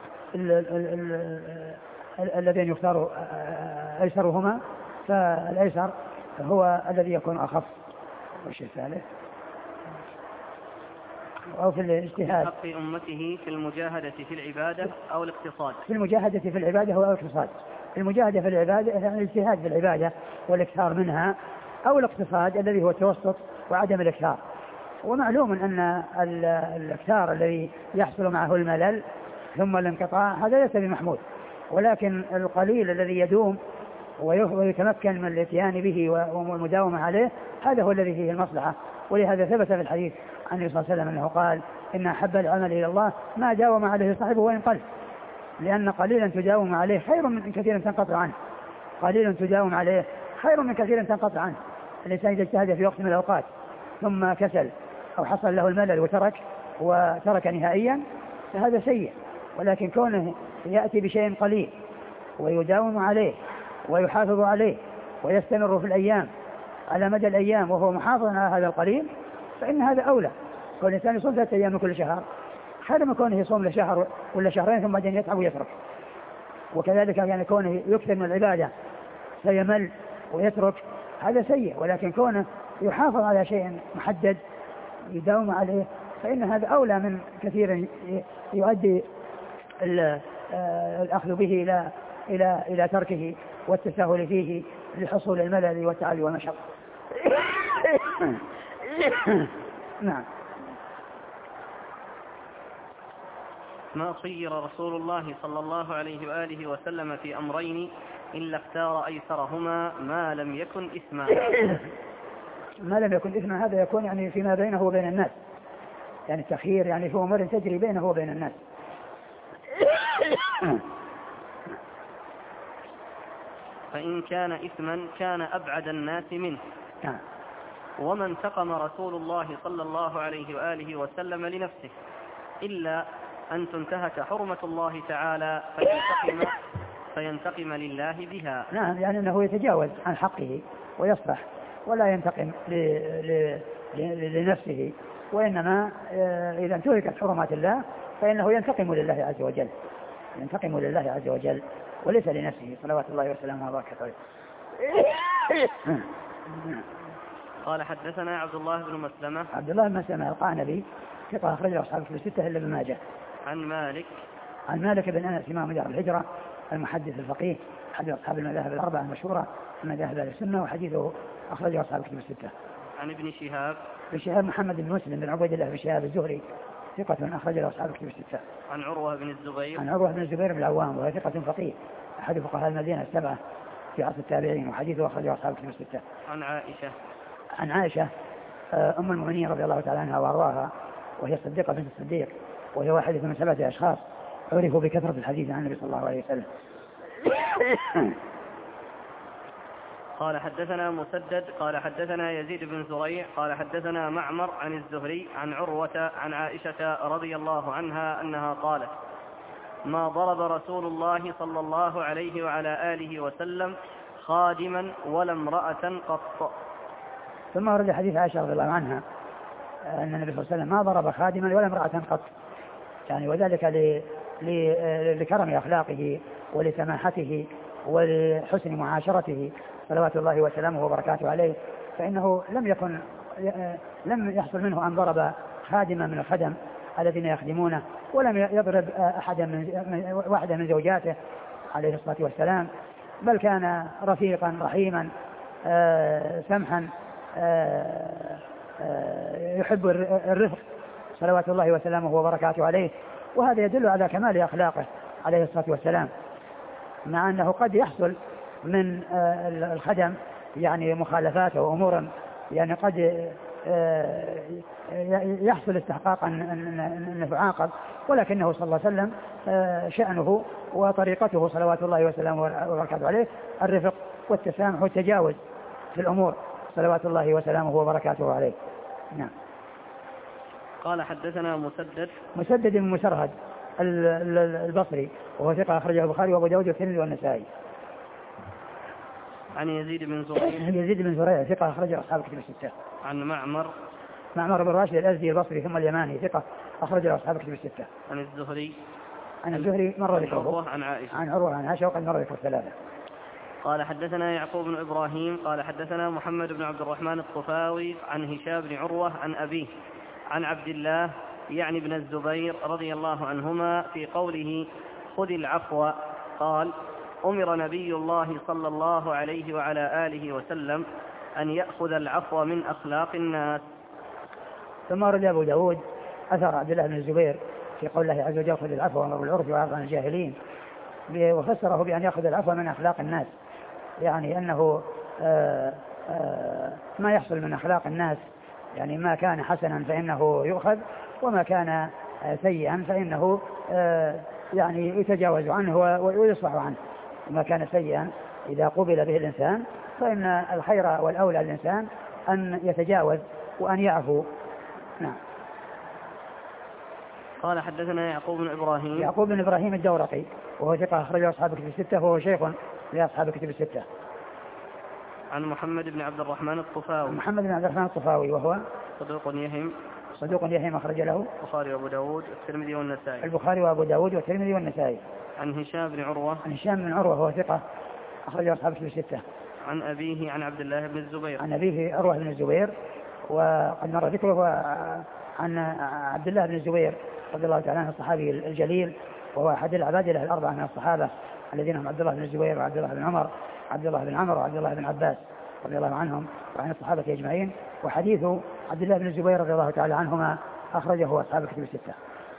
الذين يختار أيسرهما، فالأيسر هو الذي يكون أخف. والشيء الثالث أو في الاجتهاد حق أمته في المجاهدة في العبادة أو الاقتصاد. في المجاهدة في العبادة هو الاقتصاد. المجاهدة في العبادة يعني الاجتهاد في العبادة والاكثار منها، أو الاقتصاد الذي هو التوسط وعدم الاكثار. ومعلوم أن الاكثار الذي يحصل معه الملل ثم الانقطاع هذا ليس بمحمود، ولكن القليل الذي يدوم ويتمكن من الاتيان به والمداومة عليه هذا هو الذي فيه المصلحة. ولهذا ثبت في الحديث عن النبي صلى الله عليه وسلم أنه قال: إن أحب العمل إلى الله ما داوم عليه صاحبه وإن قل، لأن قليلا تداوم عليه خير من كثير تنقطع عنه. قليلا تداوم عليه خير من كثير تنقطع عنه. الإنسان إذا اجتهد في وقت من الأوقات ثم كسل أو حصل له الملل وترك وترك نهائيا فهذا سيء، ولكن كونه يأتي بشيء قليل ويداوم عليه ويحافظ عليه ويستمر في الأيام على مدى الأيام وهو محافظ على هذا القليل فإن هذا أولى. كل إنسان يصوم ثلاثة أيام من كل شهر خير من كونه يصوم لشهر ولا شهرين ثم بعدين يتعب ويترك. وكذلك يعني كونه يكثر من العبادة فيمل ويترك هذا سيء، ولكن كونه يحافظ على شيء محدد يداوم عليه فإن هذا أولى من كثير يؤدي الأخذ به إلى إلى إلى تركه والتساهل فيه لحصول الملل والتعب والمشقة. نعم. ما خير رسول الله صلى الله عليه وآله وسلم في أمرين إلا اختار أيسرهما ما لم يكن إثما. ما لم يكن إثما هذا يكون يعني فيما بينه وبين الناس، يعني التخيير يعني في أمور تجري بينه وبين الناس. فإن كان إثما كان أبعد الناس منه. نعم. وما انتقم رسول الله صلى الله عليه وآله وسلم لنفسه إلا أن تنتهك حرمة الله تعالى فينتقم, فينتقم لله بها. نعم، يعني أنه يتجاوز عن حقه ويصفح ولا ينتقم ل... ل... ل... لنفسه، وإنما إذا انتهكت حرمات الله فإنه ينتقم لله عز وجل، ينتقم لله عز وجل وليس لنفسه صلوات الله وسلامه وبركاته. قال حدثنا عبد الله بن مسلمة. عبد الله بن مسلمة القعنبي ثقة أخرجه أصحاب الكتب الستة إلا ابن ماجه. عن مالك. عن مالك بن أنس إمام دار الهجرة المحدث الفقيه أحد أصحاب المذاهب الأربعة المشهورة من مذاهب أهل السنة، وحديثه أخرجه أصحاب الكتب الستة. عن ابن شهاب. ابن شهاب محمد بن مسلم بن عبيد الله بن شهاب الزهري ثقة أخرجه أصحاب الكتب الستة. عن عروة بن الزبير. عن عروة بن الزبير بن العوام وهو ثقة فقيه أحد فقهاء المدينة السبعة في عصر التابعين، وحديثه أخرجه أصحاب الكتب الستة. عن عائشة. عن عائشة أم المؤمنين رضي الله تعالى عنها وأرضاها، وهي الصديقة بنت الصديق، وهي واحدة من سبعة أشخاص عرفوا بكثرة الحديث عن النبي صلى الله عليه وسلم. قال حدثنا مسدد قال حدثنا يزيد بن زريع قال حدثنا معمر عن الزهري عن عروة عن عائشة رضي الله عنها أنها قالت: ما ضرب رسول الله صلى الله عليه وعلى آله وسلم خادما ولا امرأة قط. ثم ورد حديث عائشة رضي الله عنها أن النبي صلى الله عليه وسلم ما ضرب خادما ولا امرأة قط، يعني وذلك ل... ل... لكرم أخلاقه ولسماحته ولحسن معاشرته صلوات الله وسلامه وبركاته عليه، فإنه لم يكن لم يحصل منه أن ضرب خادما من الخدم الذين يخدمونه، ولم يضرب أحدا من واحدة من زوجاته عليه الصلاة والسلام، بل كان رفيقا رحيما سمحا يحب الرفق صلوات الله وسلامه وبركاته عليه. وهذا يدل على كمال أخلاقه عليه الصلاة والسلام، مع أنه قد يحصل من الخدم يعني مخالفات وأمور يعني قد يحصل استحقاق أن يعاقب، ولكنه صلى الله عليه وسلم شأنه وطريقته صلوات الله وسلامه وبركاته عليه الرفق والتسامح والتجاوز في الأمور صلوات الله وسلامه وبركاته عليه. نعم. قال حدثنا مسدد مسدد بن مسرهد البصري وهو ثقة أخرجه البخاري وأبو داود والترمذي والنسائي. عن يزيد بن زريع. يزيد بن زريع ثقة أخرجه أصحاب الكتب الستة. عن معمر. معمر بن راشد الأزدي البصري ثم اليماني ثقة أخرجه أصحاب الكتب الستة. عن الزهري. عن الزهري مر ذكره. عن عائشة. عن عروة عن عائشة وقد مر ذكر ثلاثة. قال حدثنا يعقوب بن إبراهيم قال حدثنا محمد بن عبد الرحمن الطفاوي عن هشام بن عروة عن أبيه عن عبد الله يعني بن الزبير رضي الله عنهما في قوله خذ العفو، قال: أمر نبي الله صلى الله عليه وعلى آله وسلم أن يأخذ العفو من أخلاق الناس. ثم رد أبو داود أثر عبد الله بن الزبير في قول الله عز وجل خذ العفو وأمر بالعرف وأعرض عن الجاهلين، وفسره بأن يأخذ العفو من أخلاق الناس، يعني أنه آآ آآ ما يحصل من أخلاق الناس، يعني ما كان حسنا فإنه يؤخذ، وما كان سيئا فإنه يعني يتجاوز عنه ويصلح عنه. ما كان سيئا إذا قبل به الإنسان فإن الخير والأولى للإنسان أن يتجاوز وأن يعفو. نعم. قال حدثنا يعقوب بن إبراهيم. يعقوب بن إبراهيم الدورقي وهو ثقة أخرجه أصحاب الكتب الستة وهو شيخ لأصحاب الكتب الستة. عن محمد بن عبد الرحمن الطفاوي. محمد بن عبد الرحمن الطفاوي وهو صدوق يهم. صدوق يهم أخرج له البخاري وأبو داود والترمذي والنسائي. البخاري وأبو داود والترمذي والنسائي. عن هشام بن عروة. عن هشام بن عروة وهو ثقة أخرجه أصحاب الكتب الستة. عن أبيه عن عبد الله بن الزبير. عن أبيه عروة بن الزبير وقد مر ذكره عن عبد الله بن الزبير رضي الله تعالى عنه الصحابي الجليل، وهو أحد العبادلة الأربعة من الصحابة الذين هم عبد الله بن الزبير وعبد الله بن عمر عبد الله بن عمر وعبد الله بن عباس رضي الله عنهم وعن الصحابة أجمعين. وحديث عبد الله بن الزبير رضي الله تعالى عنهما أخرجه أصحاب الكتب الستة.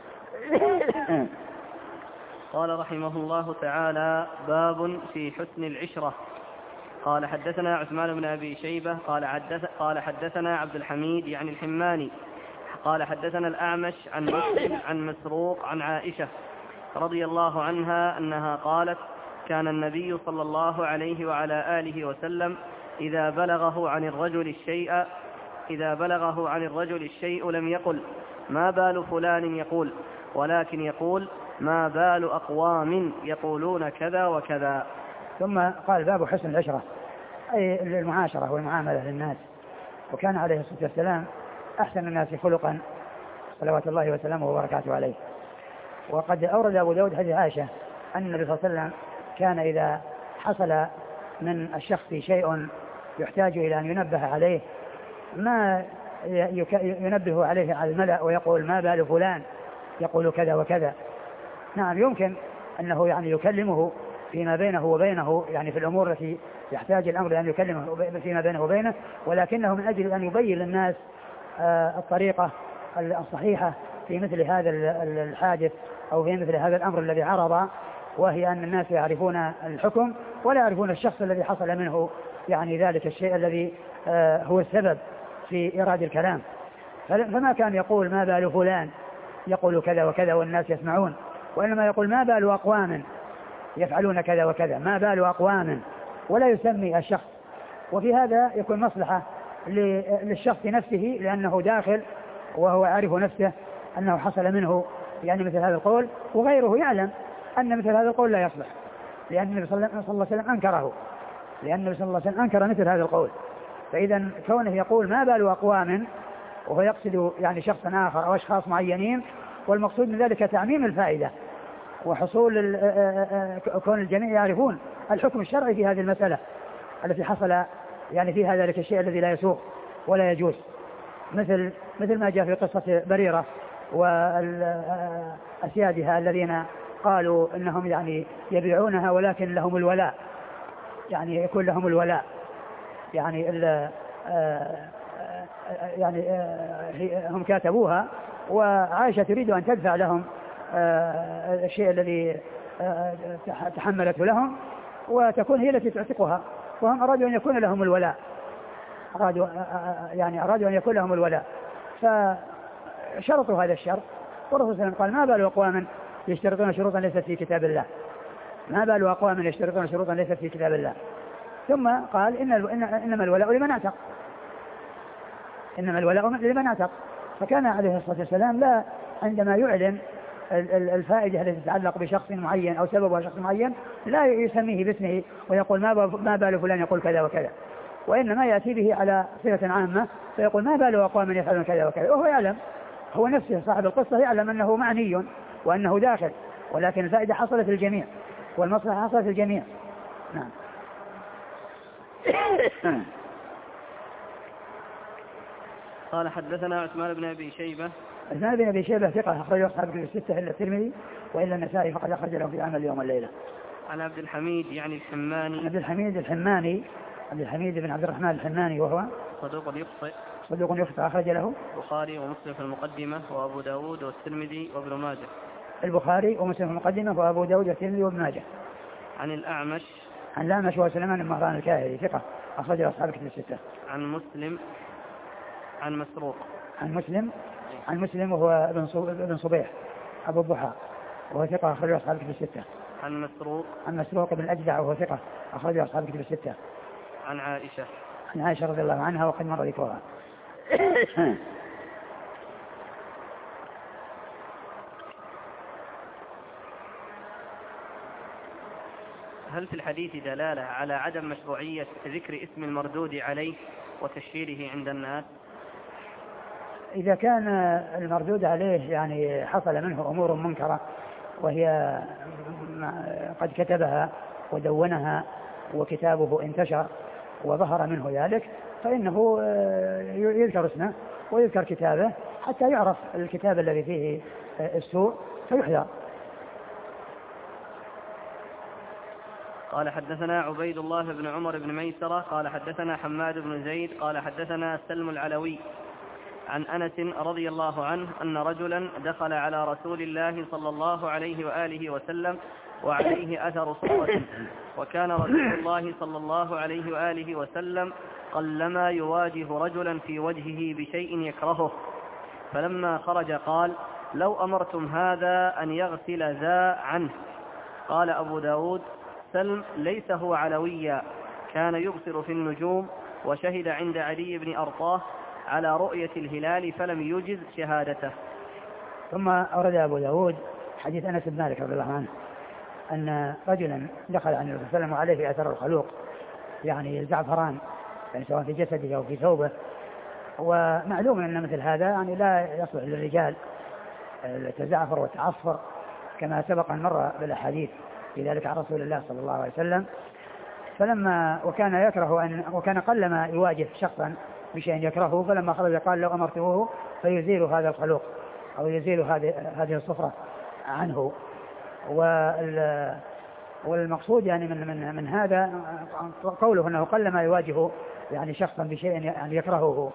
قال رحمه الله تعالى: باب في حسن العشرة. قال حدثنا عثمان بن أبي شيبة قال, حدث قال حدثنا عبد الحميد يعني الحماني قال حدثنا الأعمش عن مسلم عن مسروق عن عائشة رضي الله عنها أنها قالت: كان النبي صلى الله عليه وعلى آله وسلم إذا بلغه عن الرجل الشيء إذا بلغه عن الرجل الشيء لم يقل ما بال فلان يقول، ولكن يقول ما بال أقوام يقولون كذا وكذا. ثم قال باب حسن العشرة، أي المعاشرة والمعاملة للناس. وكان عليه الصلاة والسلام أحسن الناس خلقا صلوات الله وسلامه وبركاته عليه. وقد أورد أبو داود حديث عائشة أن النبي صلى الله عليه وسلم كان إذا حصل من الشخص شيء يحتاج إلى أن ينبه عليه ما ينبه عليه على الملأ ويقول ما بال فلان يقول كذا وكذا. نعم يمكن أنه يعني يكلمه فيما بينه وبينه، يعني في الأمور التي يحتاج الأمر أن يكلمه فيما بينه وبينه، ولكنه من أجل أن يبين للناس الطريقة الصحيحة في مثل هذا الحادث أو في مثل هذا الأمر الذي عرض، وهي أن الناس يعرفون الحكم ولا يعرفون الشخص الذي حصل منه يعني ذلك الشيء الذي هو السبب في إيراد الكلام. فما كان يقول ما بال فلان يقول كذا وكذا والناس يسمعون، وإنما يقول ما بال أقوام يفعلون كذا وكذا، ما بال أقوام، ولا يسمي الشخص. وفي هذا يكون مصلحة للشخص نفسه لأنه داخل وهو عارف نفسه أنه حصل منه يعني مثل هذا القول، وغيره يعلم أن مثل هذا القول لا يصلح، لأن النبي صلى الله عليه وسلم أنكره، لأن النبي صلى الله عليه وسلم أنكر مثل هذا القول. فإذا كونه يقول ما بال أقوام وهو يقصد يعني شخصا آخر أو أشخاص معينين، والمقصود من ذلك تعميم الفائدة وحصول كون الجميع يعرفون الحكم الشرعي في هذه المسألة التي حصل يعني فيها ذلك الشيء الذي لا يسوق ولا يجوز، مثل مثل ما جاء في قصة بريرة وأسيادها الذين قالوا إنهم يعني يبيعونها ولكن لهم الولاء، يعني يكون لهم الولاء، يعني ال يعني هم كاتبوها وعائشة تريد أن تدفع لهم الشيء الذي تحملته لهم وتكون هي التي تعتقها، وهم أرادوا أن يكون لهم الولاء، أرادوا يعني أرادوا أن يكون لهم الولاء، فشرطوا هذا الشرط. والرسول صلى الله عليه وسلم قال ما بال أقوام يشترطون شروطا ليست في كتاب الله، ما بال أقوام يشترطون شروطا ليست في كتاب الله. ثم قال إن إنما الولاء لمن اعتق، إنما الولاء لمن اعتق. فكان عليه الصلاة والسلام لا عندما يعلن الفائدة التي تتعلق بشخص معين أو سببها شخص معين لا يسميه باسمه ويقول ما بال فلان يقول كذا وكذا، وإنما يأتي به على صفة عامة فيقول ما بال أقوام يفعلون كذا وكذا، وهو يعلم، هو نفسه صاحب القصة يعلم أنه معني وأنه داخل، ولكن الفائدة حصلت للجميع والمصلحة حصلت للجميع. نعم. قال حدثنا عثمان بن أبي شيبة. عثمان بن أبي شيبة ثقة أخرجه أصحاب الكتب الستة إلا الترمذي وإلا النسائي فقد أخرج له في عمل اليوم والليلة. عن عبد الحميد يعني الحماني. عبد الحميد الحماني عبد الحميد بن عبد الرحمن الحماني وهو صدوق يخطئ. صدوق يخطئ أخرج له البخاري ومسلم في المقدمة وأبو داود والترمذي وابن ماجه. البخاري ومسلم في المقدمة وأبو داود والترمذي وابن ماجه. عن الأعمش. عن الأعمش هو سليمان بن مهران الكاهلي ثقة أخرجه أصحاب الكتب الستة. عن مسلم عن مسروق. عن مسلم عن مسلم وهو ابن صبيح أبو الضحى وهو ثقة أخرجه أصحاب الكتب الستة. عن مسروق. عن مسروق بن الأجدع وهو ثقة أخرجه أصحاب الكتب الستة. عن عائشة. عن عائشة رضي الله عنها وقد مر ذكرها. هل في الحديث دلالة على عدم مشروعية ذكر اسم المردود عليه وتشهيره عند الناس؟ إذا كان المردود عليه يعني حصل منه أمور منكرة وهي قد كتبها ودونها وكتابه انتشر وظهر منه ذلك فإنه يذكر اسمه ويذكر كتابه حتى يعرف الكتاب الذي فيه السوء فيحذر. قال حدثنا عبيد الله بن عمر بن ميسرة قال حدثنا حماد بن زيد قال حدثنا سلم العلوي عن أنس رضي الله عنه أن رجلا دخل على رسول الله صلى الله عليه وآله وسلم وعليه أثر صورة، وكان رسول الله صلى الله عليه وآله وسلم قلما يواجه رجلا في وجهه بشيء يكرهه، فلما خرج قال لو أمرتم هذا أن يغسل ذا عنه. قال أبو داود سلم ليس هو علويا، كان يبصر في النجوم وشهد عند علي بن أرطاه على رؤية الهلال فلم يجز شهادته. ثم أورد أبو داود حديث أنس بن مالك رضي الله عنه أن رجلا دخل عن الرسول صلى الله عليه وسلم وعليه أثر الخلوق، يعني الزعفران، يعني سواء في جسده أو في ثوبه. ومعلوم أن مثل هذا يعني لا يصلح للرجال التزعفر والتعصفر كما سبق أن مر بالأحاديث في ذلك عن رسول الله صلى الله عليه وسلم. فلما وكان يكره أن وكان قلما يواجه شخصا بشيء يكرهه، فلما خرج قال لو أمرتموه فيزيل هذا الخلوق أو يزيل هذه هذه الصفرة عنه. والمقصود يعني من من من هذا قوله أنه قلما يواجه يعني شخصا بشيء يعني يكرهه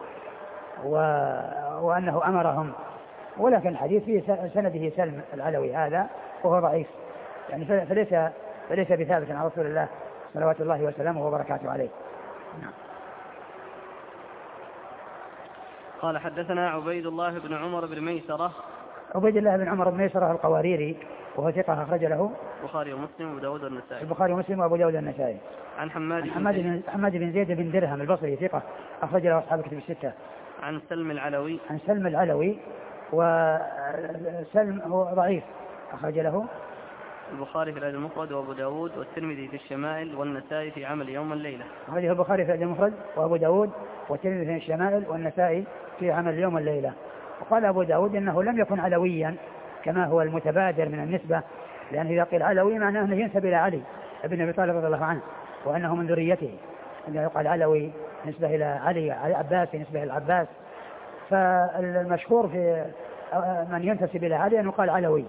وأنه أمرهم. ولكن الحديث في سنده سلم العلوي هذا وهو ضعيف، يعني فليس فليس بثابت عن رسول الله صلوات الله وسلامه وبركاته عليه. نعم. قال حدثنا عبيد الله بن عمر بن ميسرة. عبيد الله بن عمر بن ميسرة القواريري وهو ثقة أخرج له البخاري ومسلم وأبو داود والنسائي. البخاري ومسلم وأبو داود والنسائي. عن حماد حماد بن حماد بن زيد بن درهم البصري ثقة أخرج له أصحاب الكتب الستة. عن سلم العلوي. عن سلم العلوي وسلم هو ضعيف أخرج له البخاري في الأدب المفرد وأبو داود والترمذي في الشمائل والنسائي في عمل يوم الليلة. أخرجه البخاري في الأدب المفرد وأبو داود والترمذي في الشمائل والنسائي في عمل يوم الليلة. وقال أبو داود إنه لم يكن علويا كما هو المتبادر من النسبة، لأنه إذا قيل علوي معناه أنه ينسب إلى علي ابن أبي طالب رضي الله عنه وأنه من ذريته. إذا يقال علوي نسبة إلى علي، علي عباس نسبة إلى العباس. فالمشهور في من ينتسب إلى علي أنه قال علوي.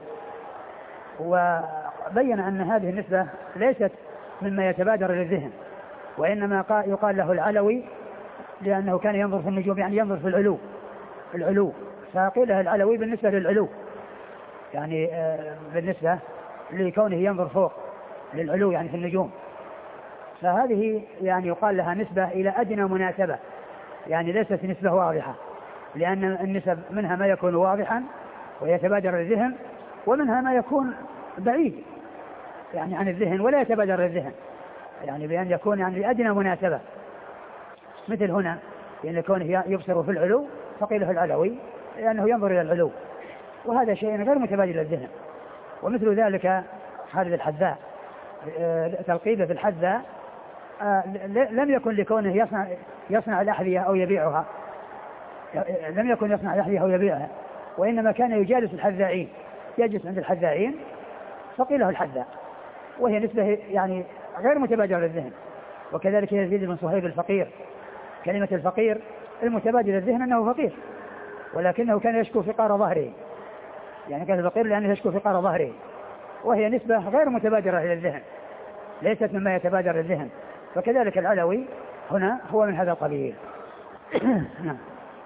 وبين أن هذه النسبة ليست مما يتبادر للذهن، وإنما يقال له العلوي لأنه كان ينظر في النجوم، يعني ينظر في العلو العلو فقيل له العلوي بالنسبة للعلو، يعني بالنسبة لكونه ينظر فوق للعلو يعني في النجوم. فهذه يعني يقال لها نسبة إلى أدنى مناسبة، يعني ليست نسبة واضحة، لأن النسب منها ما يكون واضحا ويتبادر الذهن، ومنها ما يكون بعيد يعني عن الذهن ولا يتبادر الذهن، يعني بأن يكون يعني لأدنى مناسبة. مثل هنا لأن كونه يبصر في العلو فقيل له العلوي لأنه ينظر إلى العلو، وهذا شيء غير متبادل الذهن. ومثل ذلك خالد الحذاء تلقيبه في الحذاء لم يكن لكونه يصنع يصنع الأحذية أو يبيعها، لم يكن يصنع الأحذية أو يبيعها، وإنما كان يجالس الحذائين، يجلس عند الحذائين فقيل له الحذاء، وهي نسبة يعني غير متبادرة للذهن. وكذلك يزيد بن صهيب الفقير، كلمة الفقير المتبادل الذهن أنه فقير، ولكنه كان يشكو فقار ظهره، يعني كان الفقير لأنه يشكو فقار ظهره، وهي نسبة غير متبادرة إلى الذهن، ليست مما يتبادر الذهن. فكذلك العلوي هنا هو من هذا القبيل. نعم.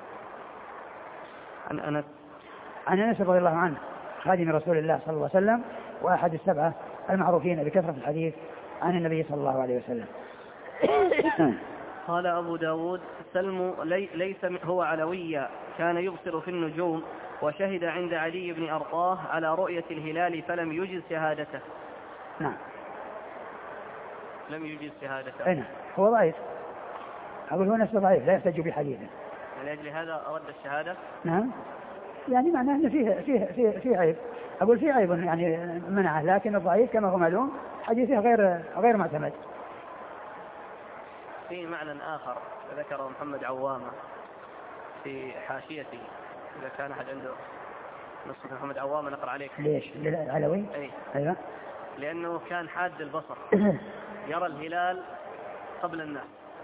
عن أنس عن أنس رضي الله عنه خادم رسول الله صلى الله عليه وسلم وأحد السبعة المعروفين بكثرة الحديث عن النبي صلى الله عليه وسلم. قال أبو داود سلم لي ليس هو علويا، كان يبصر في النجوم وشهد عند علي بن أرطاه على رؤية الهلال فلم يجز شهادته. نعم. لم يجز شهادته. أين هو ضعيف، أقول هو نفسه ضعيف لا يحتج بحديثه، لأجل هذا أرد الشهادة. نعم، يعني معناه أنه فيه فيه فيه فيه عيب، أقول فيه عيب يعني منعه، لكن الضعيف كما هو معلوم حديثه غير غير معتمد. في معنى آخر ذكره محمد عوامة في حاشيته، إذا كان أحد عنده نسخة محمد عوامة نقرأ عليك. ليش؟ العلوي؟ أي. أيوة. لأنه كان حاد البصر يرى الهلال قبل الناس.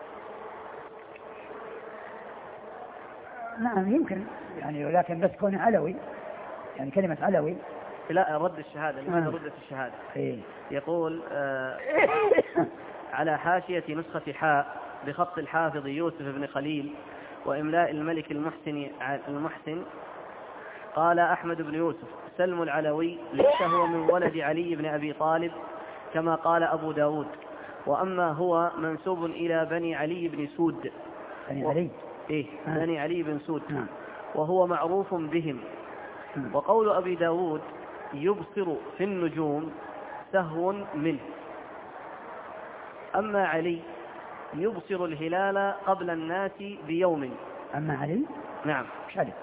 نعم يمكن يعني، ولكن بس كون علوي يعني كلمة علوي. لا رد الشهادة آه. رد الشهادة. إيه. يقول آه على حاشية نسخة حاء بخط الحافظ يوسف بن خليل وإملاء الملك المحسن المحسن قال أحمد بن يوسف سلم العلوي ليس هو من ولد علي بن أبي طالب كما قال أبو داود، وأما هو منسوب إلى بني علي بن سود. بني علي؟ إيه آه. بني علي بن سود. آه. وهو معروف بهم. آه. وقول أبي داود يبصر في النجوم سهو منه، أما علي يبصر الهلال قبل الناس بيوم. أما علي نعم. مش علي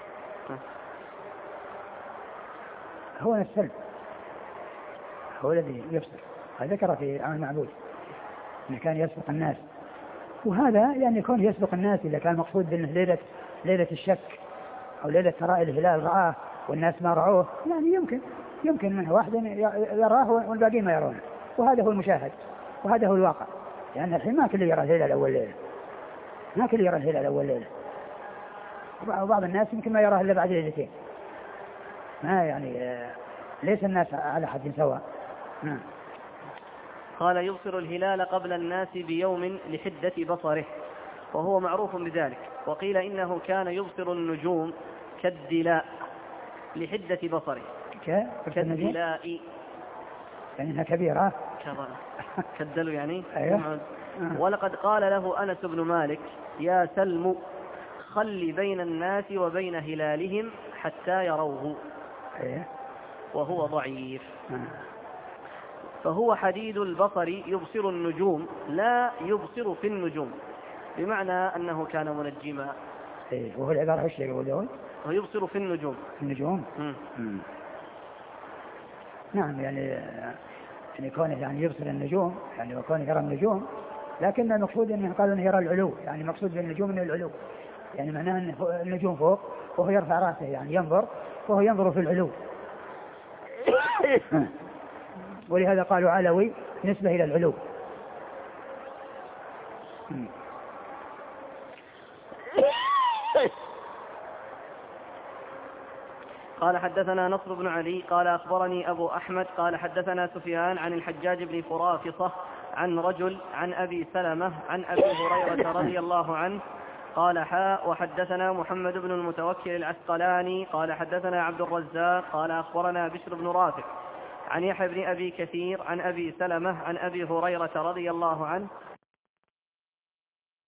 هو السلب هو الذي يبصر. ذكر في عن المعبود أنه كان يسبق الناس، وهذا يعني يكون يسبق الناس إذا كان مقصود بأنه ليلة ليلة الشك أو ليلة تراء الهلال رآه والناس ما رأوه، يعني يمكن يمكن منه واحد يراه والباقين ما يرونه، وهذا هو المشاهد وهذا هو الواقع. لأن يعني الحين ما كل يرى الهلال أول ليلة، ما كل يرى الهلال أول ليلة، وبعض الناس يمكن ما يراه إلا بعد ليلتين. ما يعني ليس الناس على حد سواء. نعم. قال يبصر الهلال قبل الناس بيوم لحدة بصره، وهو معروف بذلك. وقيل إنه كان يبصر النجوم كالدلاء لحدة بصره. كالدلاء يعني انها كبيرة كالدلو يعني. أيوه. ولقد قال له أنس بن مالك يا سلم خل بين الناس وبين هلالهم حتى يروه. أيوه. وهو ضعيف. أه. فهو حديد البصر يبصر النجوم لا يبصر في النجوم، بمعنى أنه كان منجما. إيه وهو العبارة وش يقول دول؟ هو يبصر في النجوم. في النجوم. مم. مم. نعم يعني يعني كونه يعني يبصر النجوم يعني وكونه يرى النجوم، لكن المقصود انه قالوا انه يرى العلو، يعني مقصود بالنجوم انه العلو، يعني معناه ان النجوم فوق وهو يرفع راسه يعني ينظر وهو ينظر في العلو. ولهذا قالوا علوي نسبة إلى العلو. قال حدثنا نصر بن علي قال أخبرني أبو أحمد قال حدثنا سفيان عن الحجاج بن فرافصة عن رجل عن أبي سلمة عن أبي هريرة رضي الله عنه قال حاء وحدثنا محمد بن المتوكل العسقلاني قال حدثنا عبد الرزاق قال أخبرنا بشر بن رافع عن يحيى بن أبي كثير عن أبي سلمة عن أبي هريرة رضي الله عنه